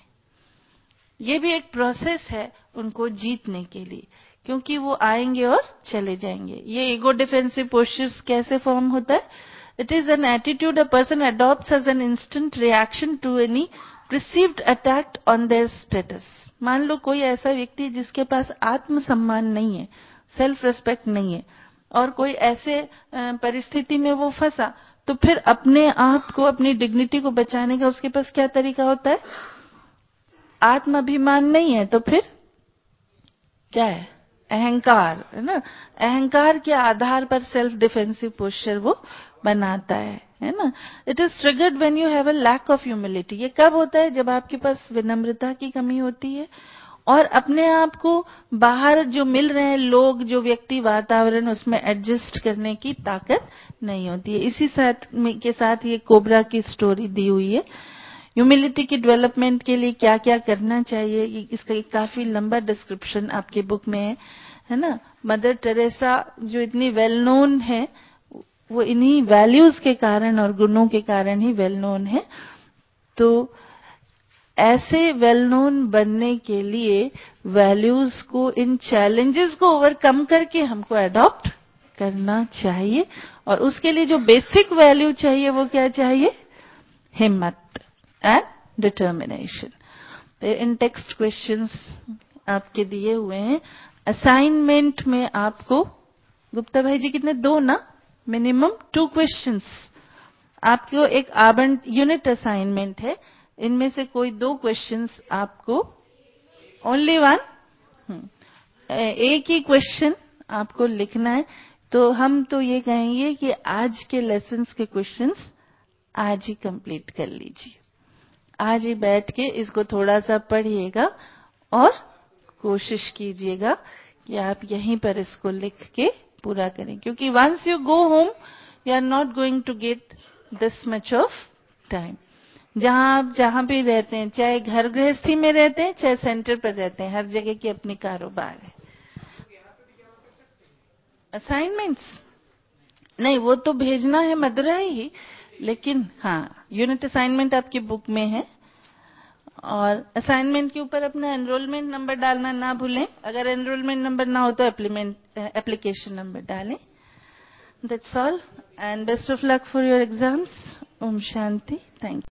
ये भी एक प्रोसेस है उनको जीतने के लिए, क्योंकि वो आएंगे और चले जाएंगे। ये ईगो डिफेंसिव पोस्चर्स कैसे फॉर्म होता है? It is an attitude a person adopts as an instant reaction to any perceived attack on their status। मान लो कोई ऐसा व्यक्ति जिसके पास आत्मसम्मान नहीं है, सेल्फ रेस्पेक्ट नहीं है, और कोई ऐसे परिस्थिति में वो फंसा, तो फिर अपने आप को, अपनी डिग्निटी को बचाने का उसके पास क्या तरीका होता है? आत्माभिमान नहीं है तो फिर क्या है? अहंकार, है ना। अहंकार के आधार पर सेल्फ डिफेंसिव पोस्चर वो बनाता है ना। It is triggered when you have a lack of humility. ये कब होता है? जब आपके पास विनम्रता की कमी होती है और अपने आप को बाहर जो मिल रहे हैं लोग, जो व्यक्ति, वातावरण, उसमें एडजस्ट करने की ताकत नहीं होती है। इसी के साथ ये कोबरा की स्टोरी दी हुई है। ह्यूमिलिटी की डेवलपमेंट के लिए क्या क्या करना चाहिए, इसका एक काफी लंबा डिस्क्रिप्शन आपके बुक में है ना। मदर टेरेसा जो इतनी वेल नोन है, वो इन्हीं वैल्यूज के कारण और गुणों के कारण ही वेल नोन है। तो ऐसे वेल नोन बनने के लिए वैल्यूज को, इन चैलेंजेस को ओवरकम करके हमको अडॉप्ट करना चाहिए। और उसके लिए जो बेसिक वैल्यू चाहिए वो क्या चाहिए? हिम्मत and determination. In text questions आपके दिए हुए हैं। असाइनमेंट में आपको, गुप्ता भाई जी कितने, 2 ना, मिनिमम 2 क्वेश्चंस आपको एक यूनिट असाइनमेंट है, इनमें से कोई 2 क्वेश्चंस आपको, ओनली 1, एक ही क्वेश्चन आपको लिखना है। तो हम तो ये कहेंगे कि आज के लेसन्स के क्वेश्चंस आज ही कंप्लीट कर लीजिए। आज ही बैठ के इसको थोड़ा सा पढ़िएगा और कोशिश कीजिएगा कि आप यहीं पर इसको लिख के पूरा करें, क्योंकि once you go home you are not going to get this much of time. जहां भी रहते हैं, चाहे घर गृहस्थी में रहते हैं, चाहे सेंटर पर रहते हैं, हर जगह की अपनी कारोबार है। असाइनमेंट्स नहीं, वो तो भेजना है मदुरई ही, लेकिन हाँ, यूनिट असाइनमेंट आपकी बुक में है। और असाइनमेंट के ऊपर अपना एनरोलमेंट नंबर डालना ना भूलें। अगर एनरोलमेंट नंबर ना हो तो एप्लीकेशन नंबर डालें। That's all and best of luck for your exams. ओम शांति। Thank you.